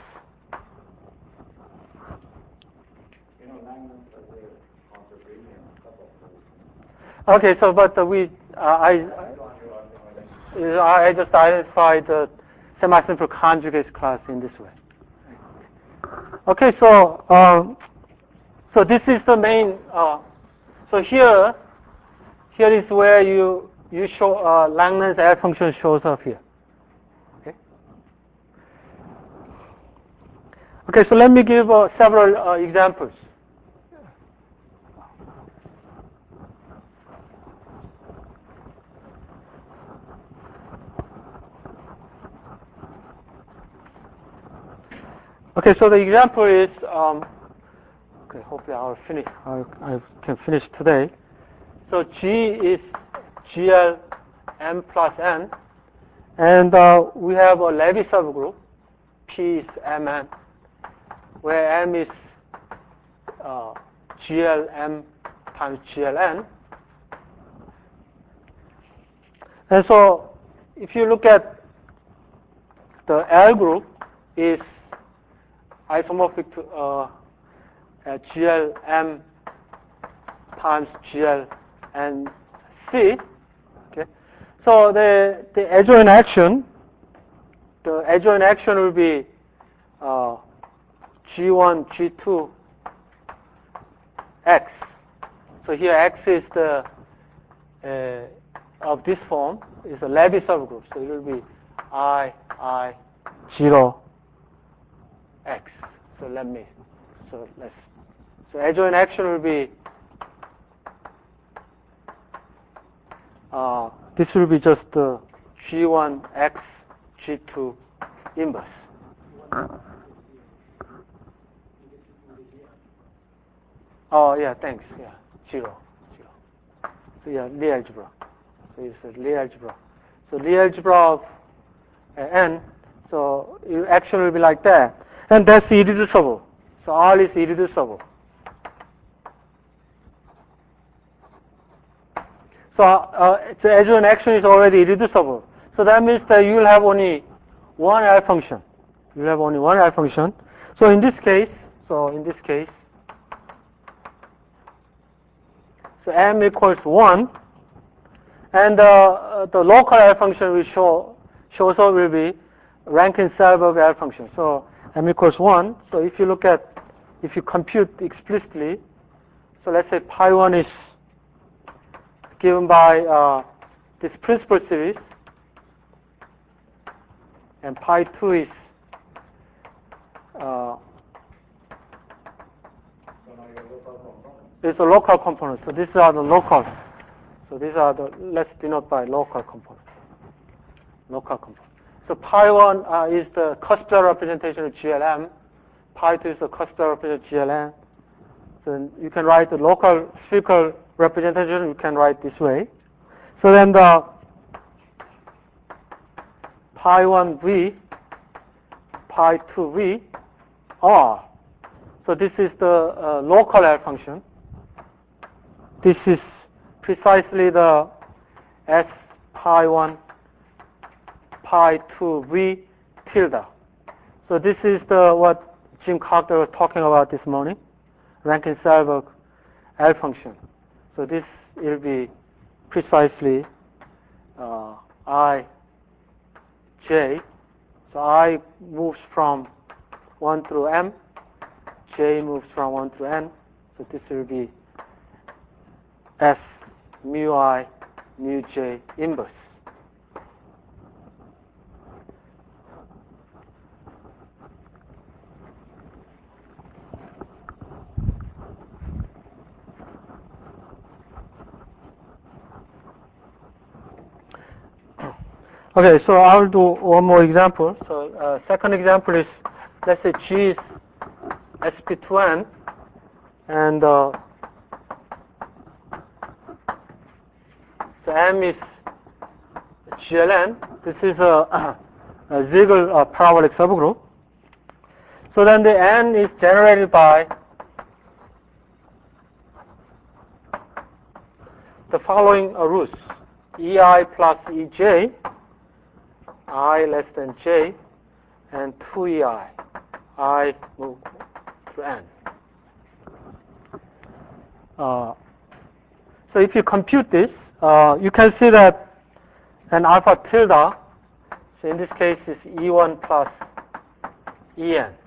You know, Langlands has a contravariant couple of those. Okay, so but uh, we, uh, I, I, I just identified the semi-simple conjugates class in this way. Okay, so um, so this is the main. Uh, so here, here is where you you show uh, Langlands L function shows up here. Okay. Okay, so let me give uh, several uh, examples. Okay, so the example is, um, okay, hopefully I'll finish, I, I can finish today. So G is G L M plus N, and uh, we have a Levy subgroup, P is M N, where M is uh, G L M times G L N. And so if you look at the L group is isomorphic to uh, uh, G L M times G L N C. Okay, so the the adjoint action, the adjoint action will be uh, G one, G two, X. So here X is the uh, of this form is a Levy subgroup. So it will be I I zero X. So let me, so let's, so adjoint action will be, uh, this will be just the G one X, G two inverse. Oh yeah, thanks, yeah, zero, zero. So yeah, Lie algebra. So it's a Lie algebra. So Lie algebra of uh, N, so your action will be like that. And that's irreducible. So R is irreducible. So uh, the adjoint action is already irreducible. So that means that you will have only one L function. You will have only one L function. So in this case, so in this case, so M equals one, and uh, the local L function will show shows up will be Rankin-Selberg L function. So M equals one. So if you look at, if you compute explicitly, so let's say pi one is given by uh, this principal series, and pi two is uh, it's a local component. So these are the local. So these are the, let's denote by local component. Local component. So pi one uh, is the cuspidal representation of G L M. Pi two is the cuspidal representation of G L N. So you can write the local spherical representation, you can write this way. So then the pi one V, pi two V R. So this is the uh, local L function. This is precisely the S pi one, pi two, V tilde. So this is the what Jim Cotter was talking about this morning, Rankin-Selberg L function. So this will be precisely uh, I, J. So I moves from one through M, J moves from one through N. So this will be S mu I, mu J inverse. Okay, so I'll do one more example. So uh, second example is, let's say G is S P two N, and uh, so M is G L N. This is a, a Ziegler uh, parabolic subgroup. So then the N is generated by the following uh, rules: E I plus E J, I less than J, and two E I, I move to N. Uh, so if you compute this, uh, you can see that an alpha tilde, so in this case is E one plus E N.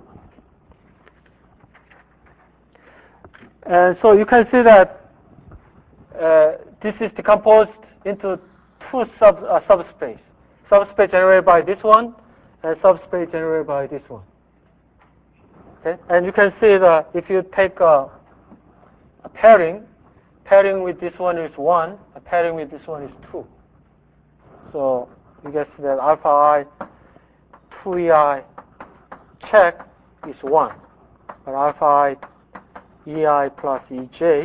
And so you can see that uh, this is decomposed into two sub uh, subspace. Subspace generated by this one, and subspace generated by this one. Okay, and you can see that if you take a, a pairing, pairing with this one is one, a pairing with this one is two. So you get that alpha I, two E I check is one, but alpha I, E I plus E J,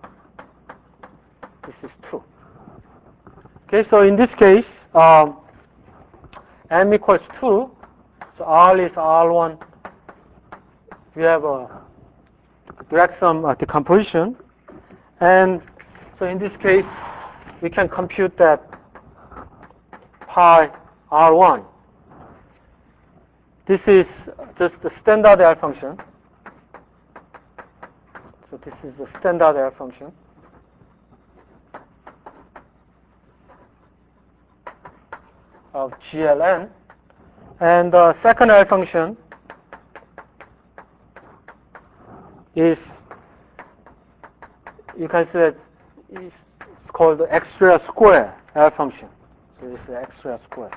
this is two. Okay, so in this case, um, M equals two, so R is R one. We have a direct sum uh, decomposition, and so in this case, we can compute that pi R one. This is just the standard L function. So this is the standard L function. Of G L N, and the second L function is, you can see that it's called the extra square L function. So this is the extra square.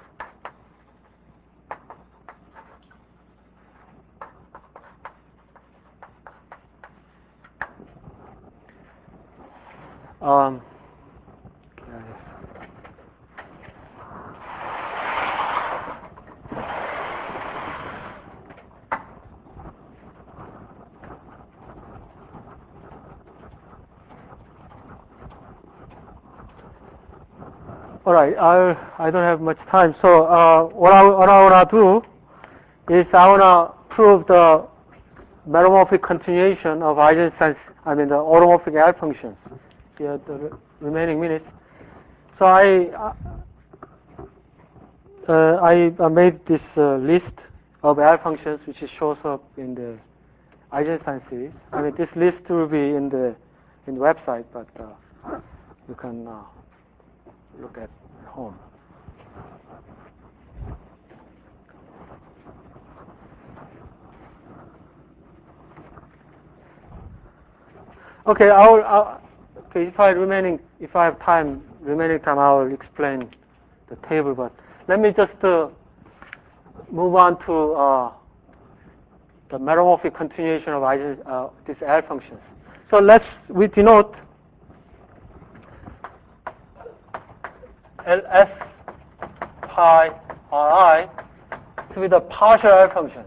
Um, All right, I I don't have much time. So uh, what I what I want to do is I want to prove the meromorphic continuation of eigensense. I mean the automorphic L functions. Here the remaining minutes. So I uh, I made this uh, list of L functions which shows up in the Eigenstein series. I mean this list will be in the in the website, but uh, you can uh, look at home. Okay, I will. I'll, okay, if I remaining, if I have time, remaining time, I will explain the table. But let me just uh, move on to uh, the meromorphic continuation of uh, these L functions. So let's we denote L S pi R I to be the partial L functions.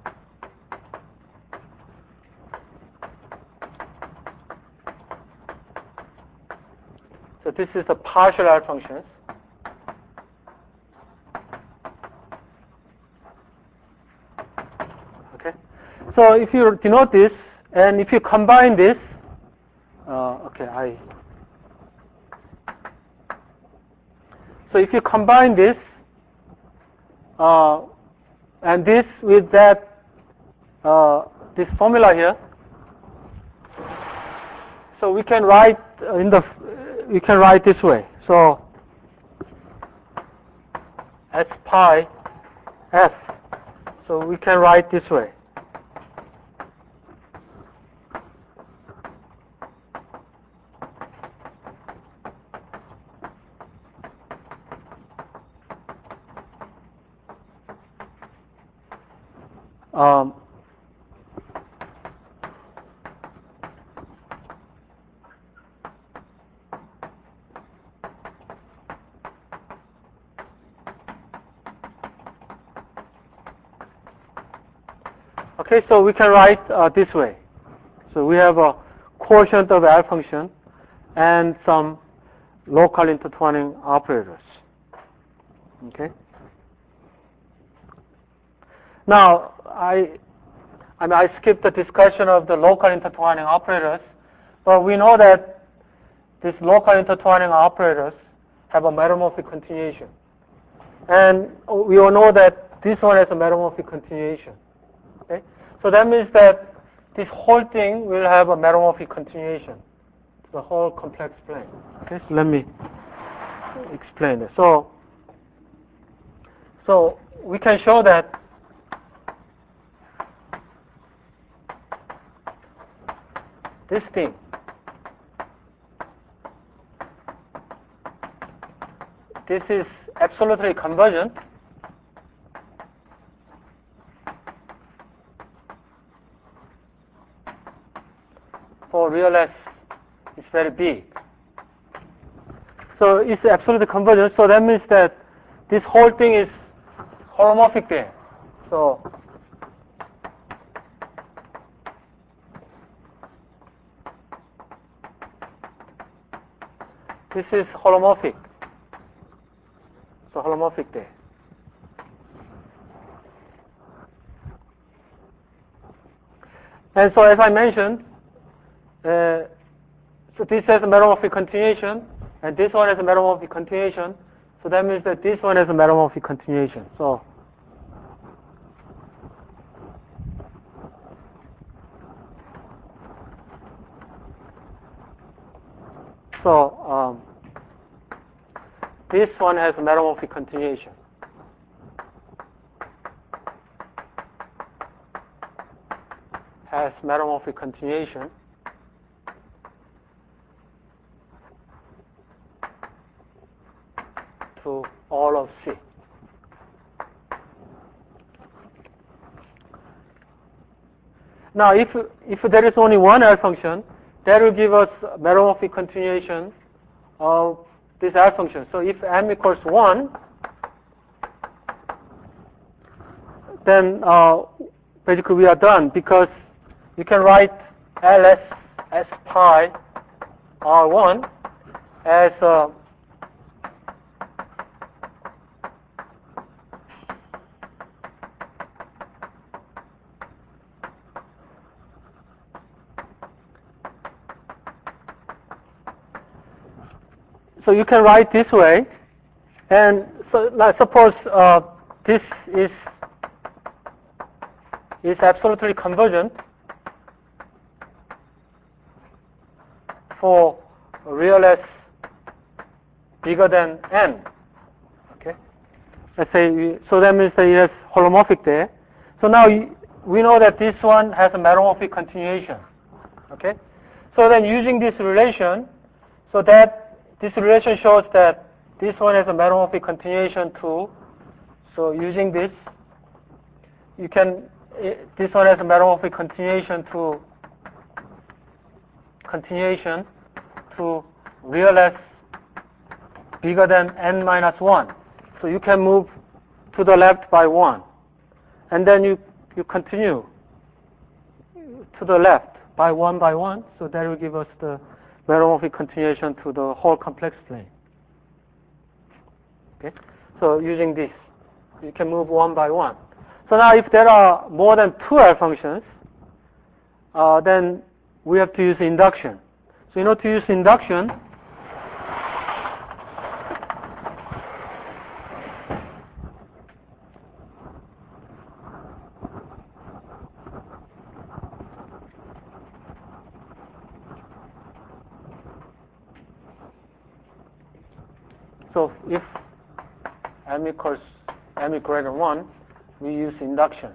So this is the partial L functions. Okay. So if you denote this, and if you combine this, uh, okay, I. So if you combine this uh, and this with that, uh, this formula here, so we can write in the, we can write this way. So S pi f. So we can write this way. Um, okay, so we can write uh, this way. So we have a quotient of L function and some local intertwining operators. Okay. Now I, I mean I skipped the discussion of the local intertwining operators, but we know that these local intertwining operators have a metamorphic continuation, and we all know that this one has a metamorphic continuation. Okay. So that means that this whole thing will have a metamorphic continuation, the whole complex plane. Okay, so let me explain it. So, so we can show that this thing, this is absolutely convergent for real S is very big. So it's absolutely convergent, so that means that this whole thing is holomorphic there. So this is holomorphic. So holomorphic there. And so as I mentioned, uh, so this has a metamorphic continuation, and this one has a metamorphic continuation. So that means that this one has a metamorphic continuation. So so um, this one has a metamorphic continuation. Has metamorphic continuation. To all of C. Now, if if there is only one L function, that will give us metamorphic continuation of this L function. So if m equals one, then uh, basically we are done, because you can write Ls S pi R one as uh, so you can write this way, and so now suppose uh, this is is absolutely convergent for real S bigger than n. Okay, let's say we, so that means that it has holomorphic there. So now we know that this one has a metamorphic continuation. Okay, so then using this relation, so that this relation shows that this one has a metamorphic continuation too. So using this, you can, this one has a metamorphic continuation to continuation to real S bigger than n minus one. So you can move to the left by one, and then you you continue to the left by one by one. So that will give us the metamorphic continuation to the whole complex plane. Okay, so using this, you can move one by one. So now if there are more than two L functions, uh, then we have to use induction. So in order to use induction, so if m equals m is greater than one, we use induction.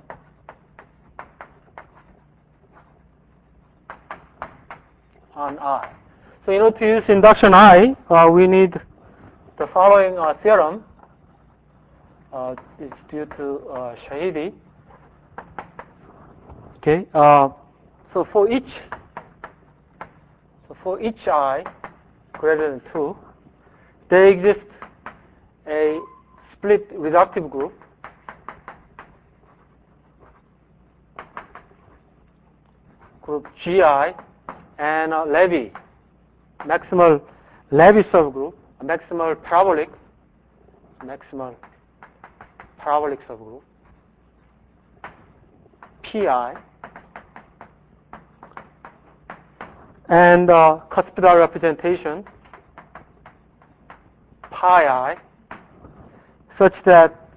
On I. So in order to use induction I, uh, we need the following uh, theorem. Uh, it's due to uh, Shahidi. Okay. Uh, so for each, so for each I greater than two, there exists a split reductive group group G I and a Levy, maximal Levy subgroup, a maximal parabolic, maximal parabolic subgroup, Pi, and uh, cuspidal representation, pi I, such that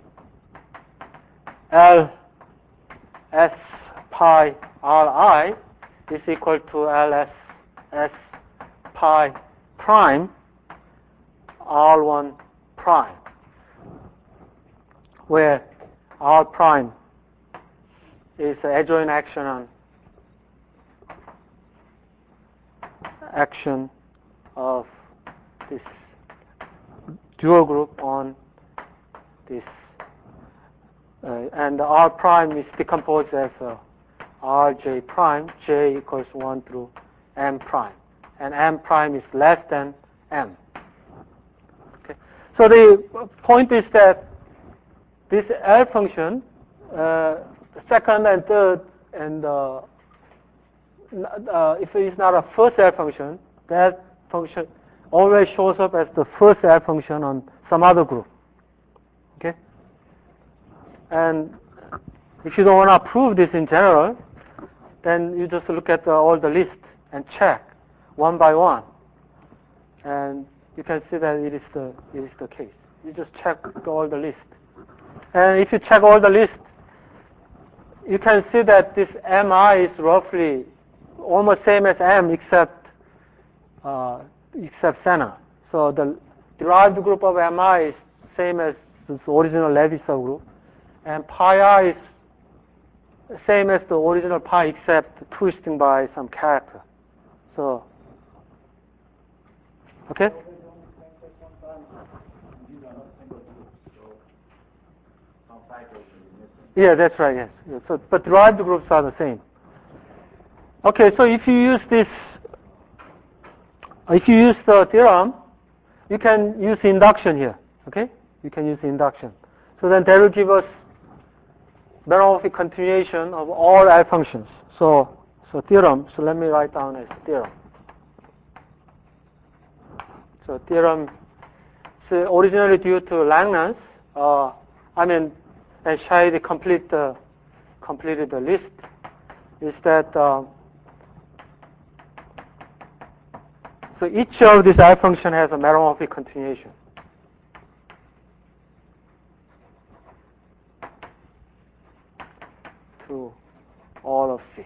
L S pi R I is equal to L S S pi prime R one prime, where R prime is adjoint action on action of this dual group on this, uh, and the R prime is decomposed as uh, R J prime, J equals one through M prime, and M prime is less than M. Okay. So the point is that this L function, uh, second and third, and uh, uh, if it is not a first L function, that function always shows up as the first L function on some other group. Okay? And if you don't want to prove this in general, then you just look at the, all the list and check one by one, and you can see that it is the it is the case. You just check all the list, and if you check all the list, you can see that this M I is roughly almost same as M except uh, except Senna. So the derived group of M I is same as the original Levy subgroup, and pi I is same as the original pi except twisting by some character. So, okay? Yeah, that's right, yes. Yeah, so, but derived groups are the same. Okay, so if you use this, if you use the theorem, you can use induction here, okay? You can use induction. So then that will give us meromorphic continuation of all L functions. So, so theorem, so let me write down as theorem. So theorem is originally due to Langlands. Uh, I mean, and Shahidi complete the, completed the list, is that uh, so each of these L function has a meromorphic continuation. To all of C.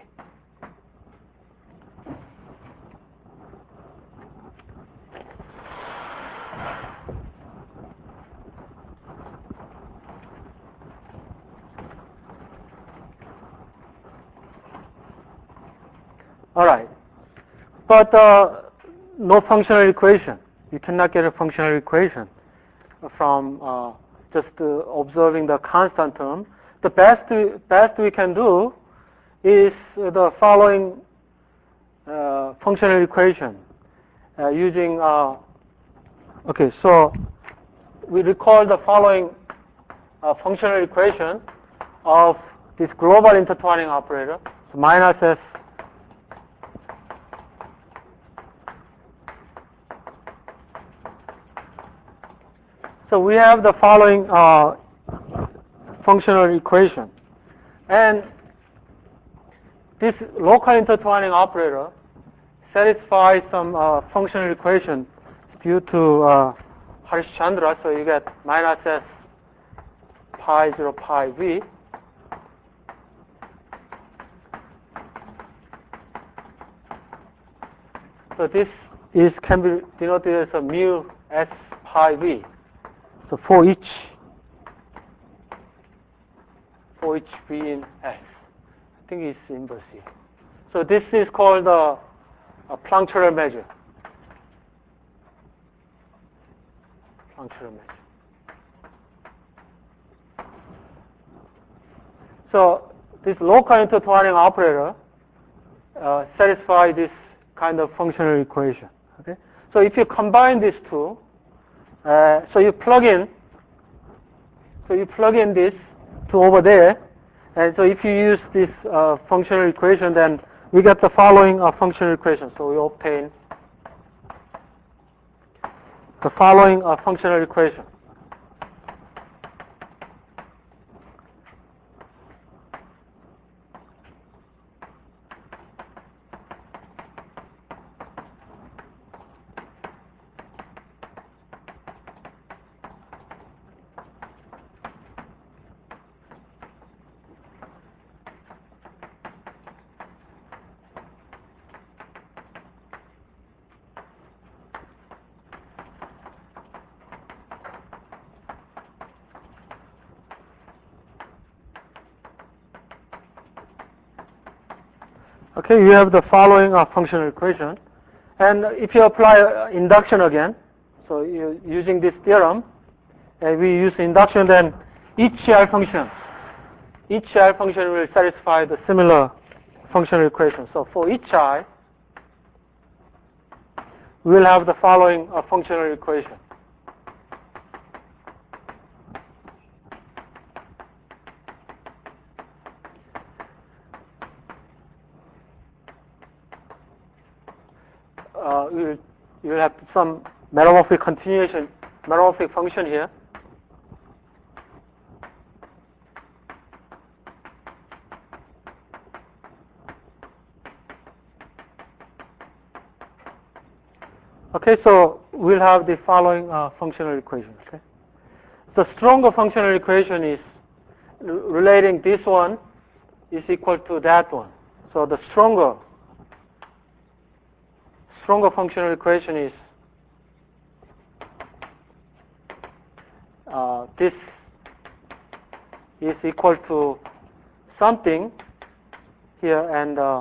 All right, but uh, no functional equation. You cannot get a functional equation from uh, just uh, observing the constant term. The best best we can do is the following uh, functional equation uh, using. Uh, okay, so we recall the following uh, functional equation of this global intertwining operator. So minus S So we have the following uh, functional equation, and this local intertwining operator satisfies some uh, functional equation due to uh, Harishchandra, so you get minus S pi zero pi V. So this is can be denoted as a mu S pi V. So for each for each V in S, I think it's inverse here. So this is called a, a Planck-Charel measure. Planck-Charel measure. So this local intertwining operator uh, satisfies this kind of functional equation. Okay. So if you combine these two, uh, so you plug in, so you plug in this to over there, and so if you use this uh, functional equation, then we get the following uh, functional equation. So we obtain the following uh, functional equation. Okay, you have the following uh, functional equation. And if you apply uh, induction again, so you using this theorem, and we use induction, then each R function, each R function will satisfy the similar functional equation. So for each I, we will have the following uh, functional equation. Uh, you will, you will have some meromorphic continuation, meromorphic function here. Okay, so we'll have the following uh, functional equation. Okay, the stronger functional equation is relating this one is equal to that one. So the stronger stronger functional equation is uh, this is equal to something here and uh,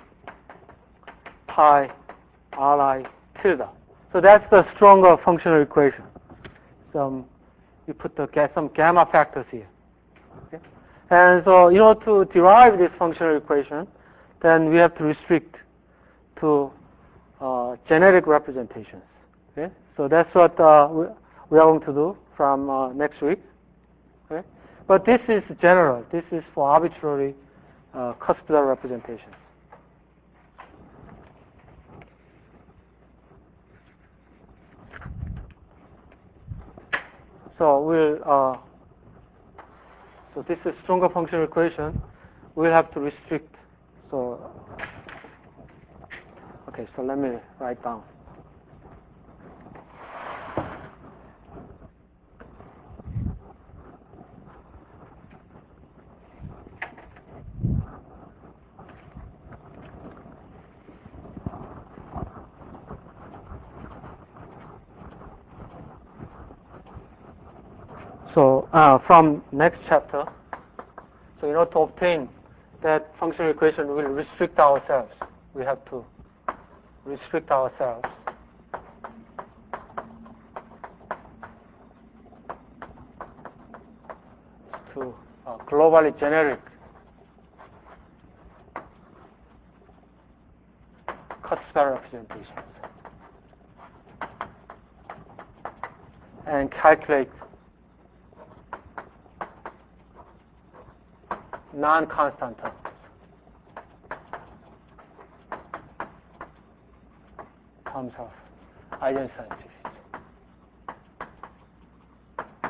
pi Ri tilde. So that's the stronger functional equation. So you put the some gamma factors here. Okay? And so in order to derive this functional equation, then we have to restrict to uh, genetic representations. Okay? So that's what uh, we, we are going to do from uh, next week. Okay? But this is general. This is for arbitrary uh, cuspidal representations. So we'll uh, so this is stronger functional equation. We'll have to restrict. So okay, so let me write down. So uh, from next chapter, so in order to obtain that functional equation, we'll restrict ourselves. We have to restrict ourselves to uh, globally generic cuspidal representations and calculate non-constant terms. Terms of eigensensitivities.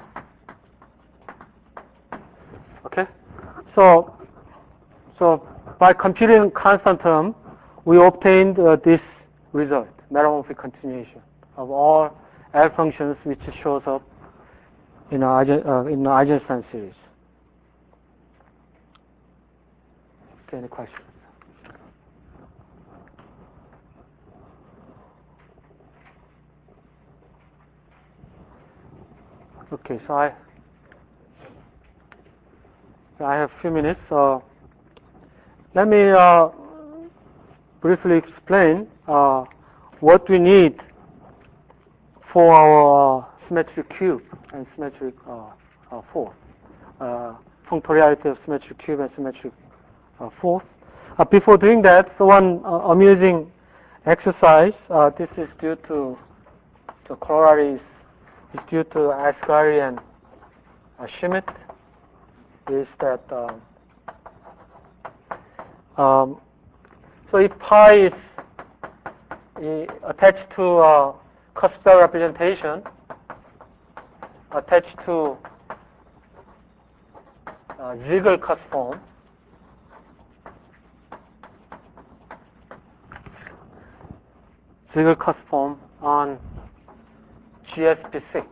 Okay, so so by computing constant term, we obtained uh, this result, meromorphic continuation of all L functions which shows up in the uh, in the Eisenstein series. Okay, any questions? Okay, so I I have a few minutes. So let me uh, briefly explain uh, what we need for our uh, symmetric cube and symmetric uh, uh, force, uh, functoriality of symmetric cube and symmetric uh, force. Uh, before doing that, so one uh, amusing exercise. Uh, this is due to the corollary is, is due to Asghari and uh, Schmidt. Is that um, um, so if pi is uh, attached to uh, cusp-Bell representation, attached to uh, Ziegler cusp form, Ziegler cusp form on G S P six,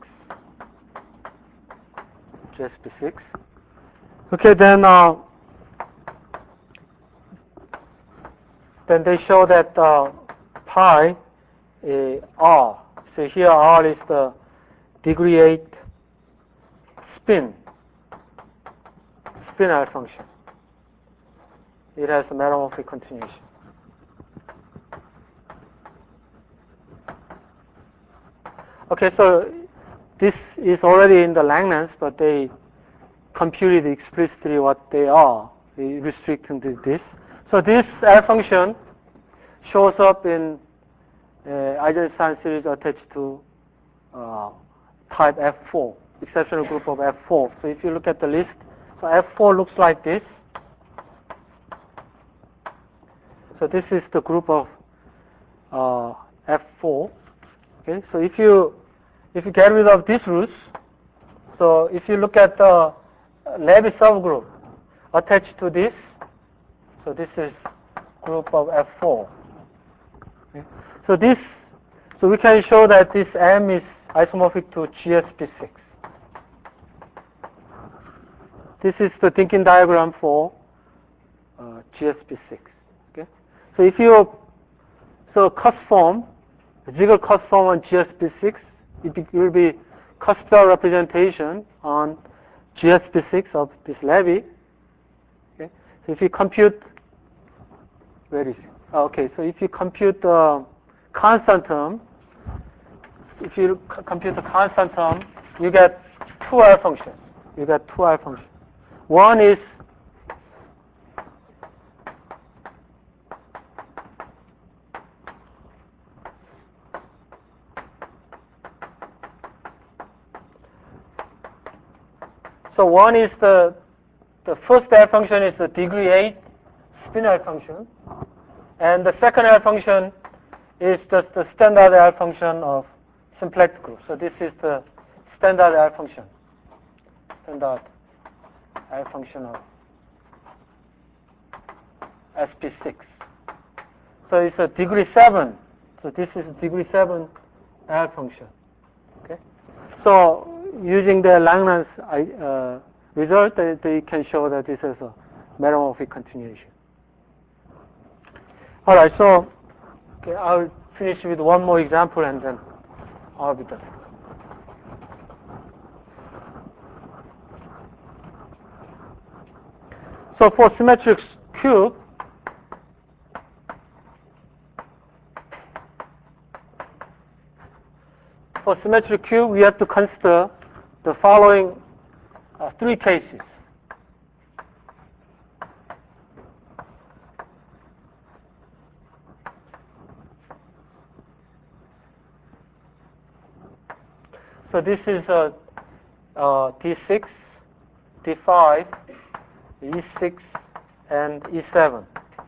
G S P six. Okay, then uh, then they show that uh, pi uh, R. So here R is the degree eight spin spin L function. It has a meromorphic continuation. Okay, so this is already in the Langlands, but they computed explicitly what they are, restricting to this. So this L function shows up in uh, Eisenstein series attached to uh, type F four, exceptional group of F four. So if you look at the list, so F four looks like this. So this is the group of uh, F four. Okay, so if you if you get rid of these roots, so if you look at the Levy subgroup attached to this, so this is group of F four. Okay. So this, so we can show that this M is isomorphic to G S P six. This is the thinking diagram for uh, G S P six. Okay. So if you so cusp form, Ziegler cusp form on G S P six, it will be cusp-Bell representation on G S P six of this Levy. Okay. So if you compute, where is it? Oh, okay, so if you compute the constant term, if you compute the constant term, you get two L functions. You get two L functions. One is so one is the the first L function is the degree eight spin L function, and the second L function is just the standard L function of simplex group. So this is the standard L function, standard L function of S P six. So it's a degree seven. So this is a degree seven L function. Okay. So using the Langlands uh, result, they, they can show that this is a meromorphic continuation. All right. So okay, I'll finish with one more example and then I'll be done. So for symmetric cube, for symmetric cube, we have to consider the following uh, three cases. So this is a, a D six, D five, E six, and E seven.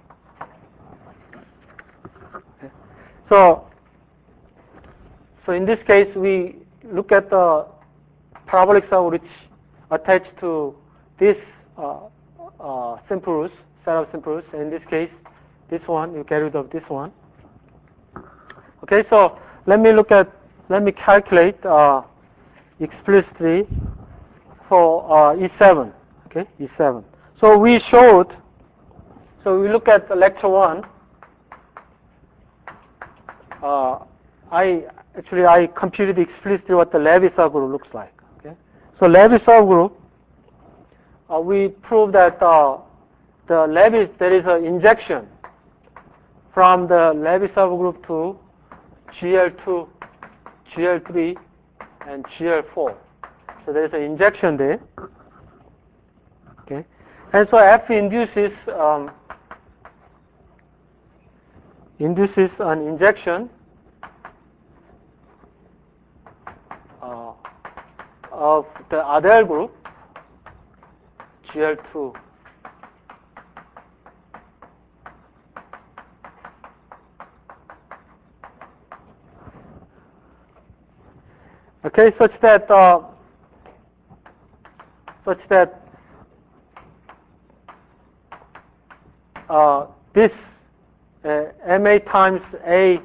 Okay. So, so in this case, we look at the parabolic sum which attached to this uh, uh, simple roots, set of simple roots. In this case, this one, you get rid of this one. Okay, so let me look at, let me calculate uh, explicitly for uh, E seven. Okay, E seven. So we showed, so we look at the lecture one. Uh, I actually I computed explicitly what the Levy subgroup looks like. Okay, so Levy subgroup, uh, we proved that uh, the Levy, there is an injection from the Levy subgroup to G L two, G L three, and G L four. So there is an injection there. Okay, and so F induces um, induces an injection uh, of the Adel group, G L two. Okay, such that uh, such that uh, this uh, M A times A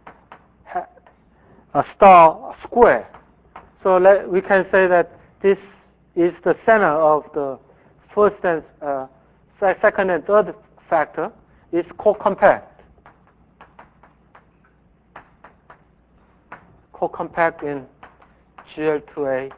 a star square. So let, we can say that this is the center of the first and uh, second and third factor is co-compact. Co-compact in G L two A.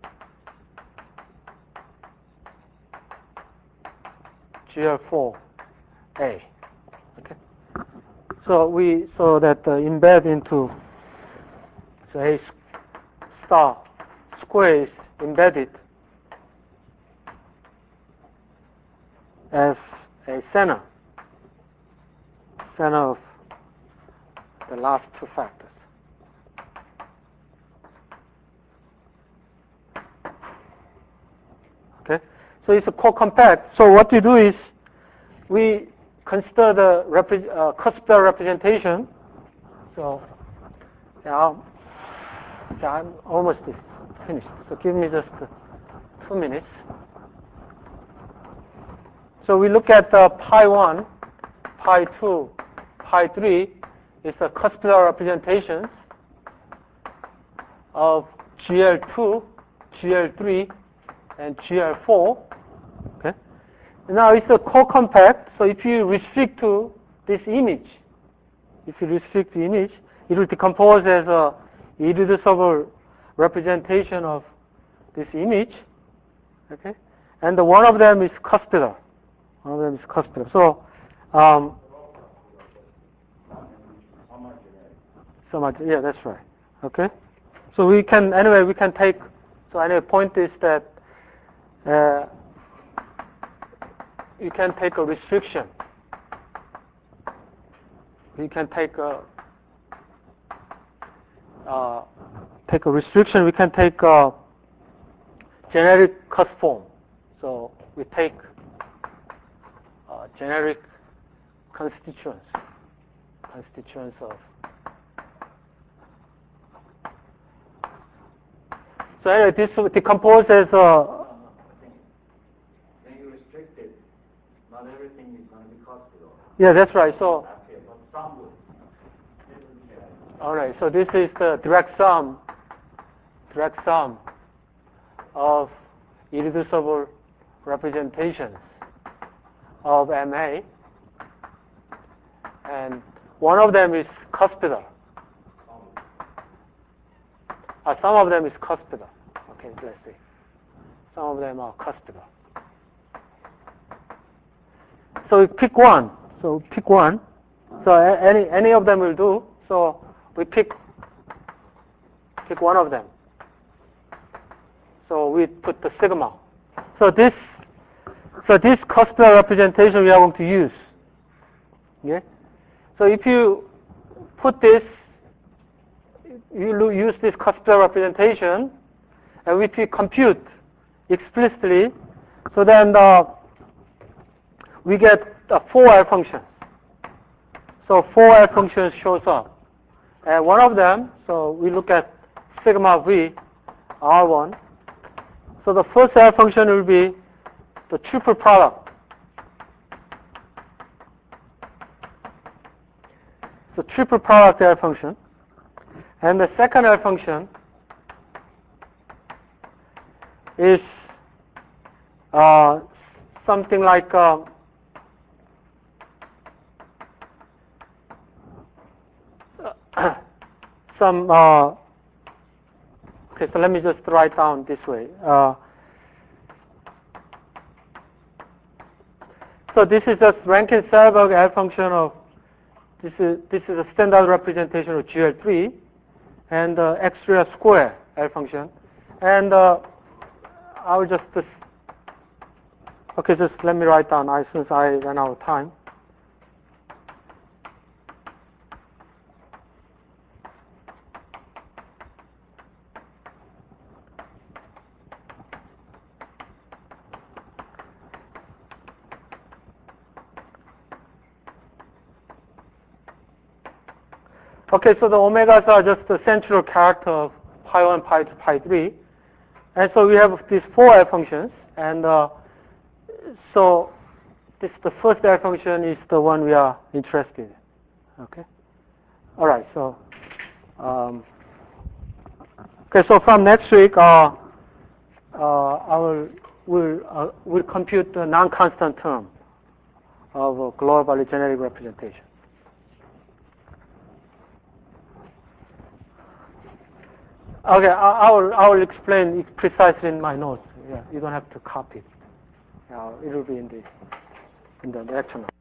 G L four A. Okay. So we so that uh, embed into so A star square is embedded as a center center of the last two factors. Okay, so it's a co-compact. So what we do is we consider the repre uh, cuspidal representation. So yeah, yeah, I'm almost finished. So give me just uh, two minutes. So we look at uh, pi one, pi two, pi three. It's a cuspidal representations of G L two, G L three, and G L four. Okay. Now it's a co-compact. So if you restrict to this image, if you restrict the image, it will decompose as a irreducible representation of this image. Okay. And the one of them is cuspidal. One of them is cuspidal. So, um, so much. Yeah, that's right. Okay. So we can anyway we can take. So anyway, point is that uh, you can take a restriction. We can take a uh, take a restriction. We can take a generic cusp form. So we take uh, generic constituents, constituents of. So anyway, this decomposes a. When you restrict it, not everything is going to be cuspidal. Yeah, that's right. So. Okay, but some would. All right. So this is the direct sum, direct sum of irreducible representations of M A, and one of them is cuspidal. Uh, some of them is cuspidal. Okay, let's see. Some of them are cuspidal. So we pick one. So pick one. So any any of them will do. So we pick pick one of them. So we put the sigma. So this so this cuspidal representation we are going to use. Okay. So if you put this, you use this cuspidal representation, and if you compute explicitly, so then the, we get a four L function. So four L functions shows up, and one of them. So we look at sigma v R one. So the first L function will be the triple product, triple product L function. And the second L function is uh, something like uh, some, uh, okay, so let me just write down this way. Uh, so this is just Rankin-Selberg L function of, this is, this is a standard representation of G L three, and uh, X real square L function. And uh, I will just, just, okay, just let me write down, I, since I ran out of time. Okay, so the omegas are just the central character of pi one, pi two, pi three. And so we have these four L functions. And uh, so this the first L function is the one we are interested in. Okay? All right, so, um, okay, so from next week, uh, uh, I will will uh, will compute the non-constant term of a globally generic representation. Okay, I, I will I will explain it precisely in my notes. Yeah, you don't have to copy it. Uh, it will be in the in the lecture notes.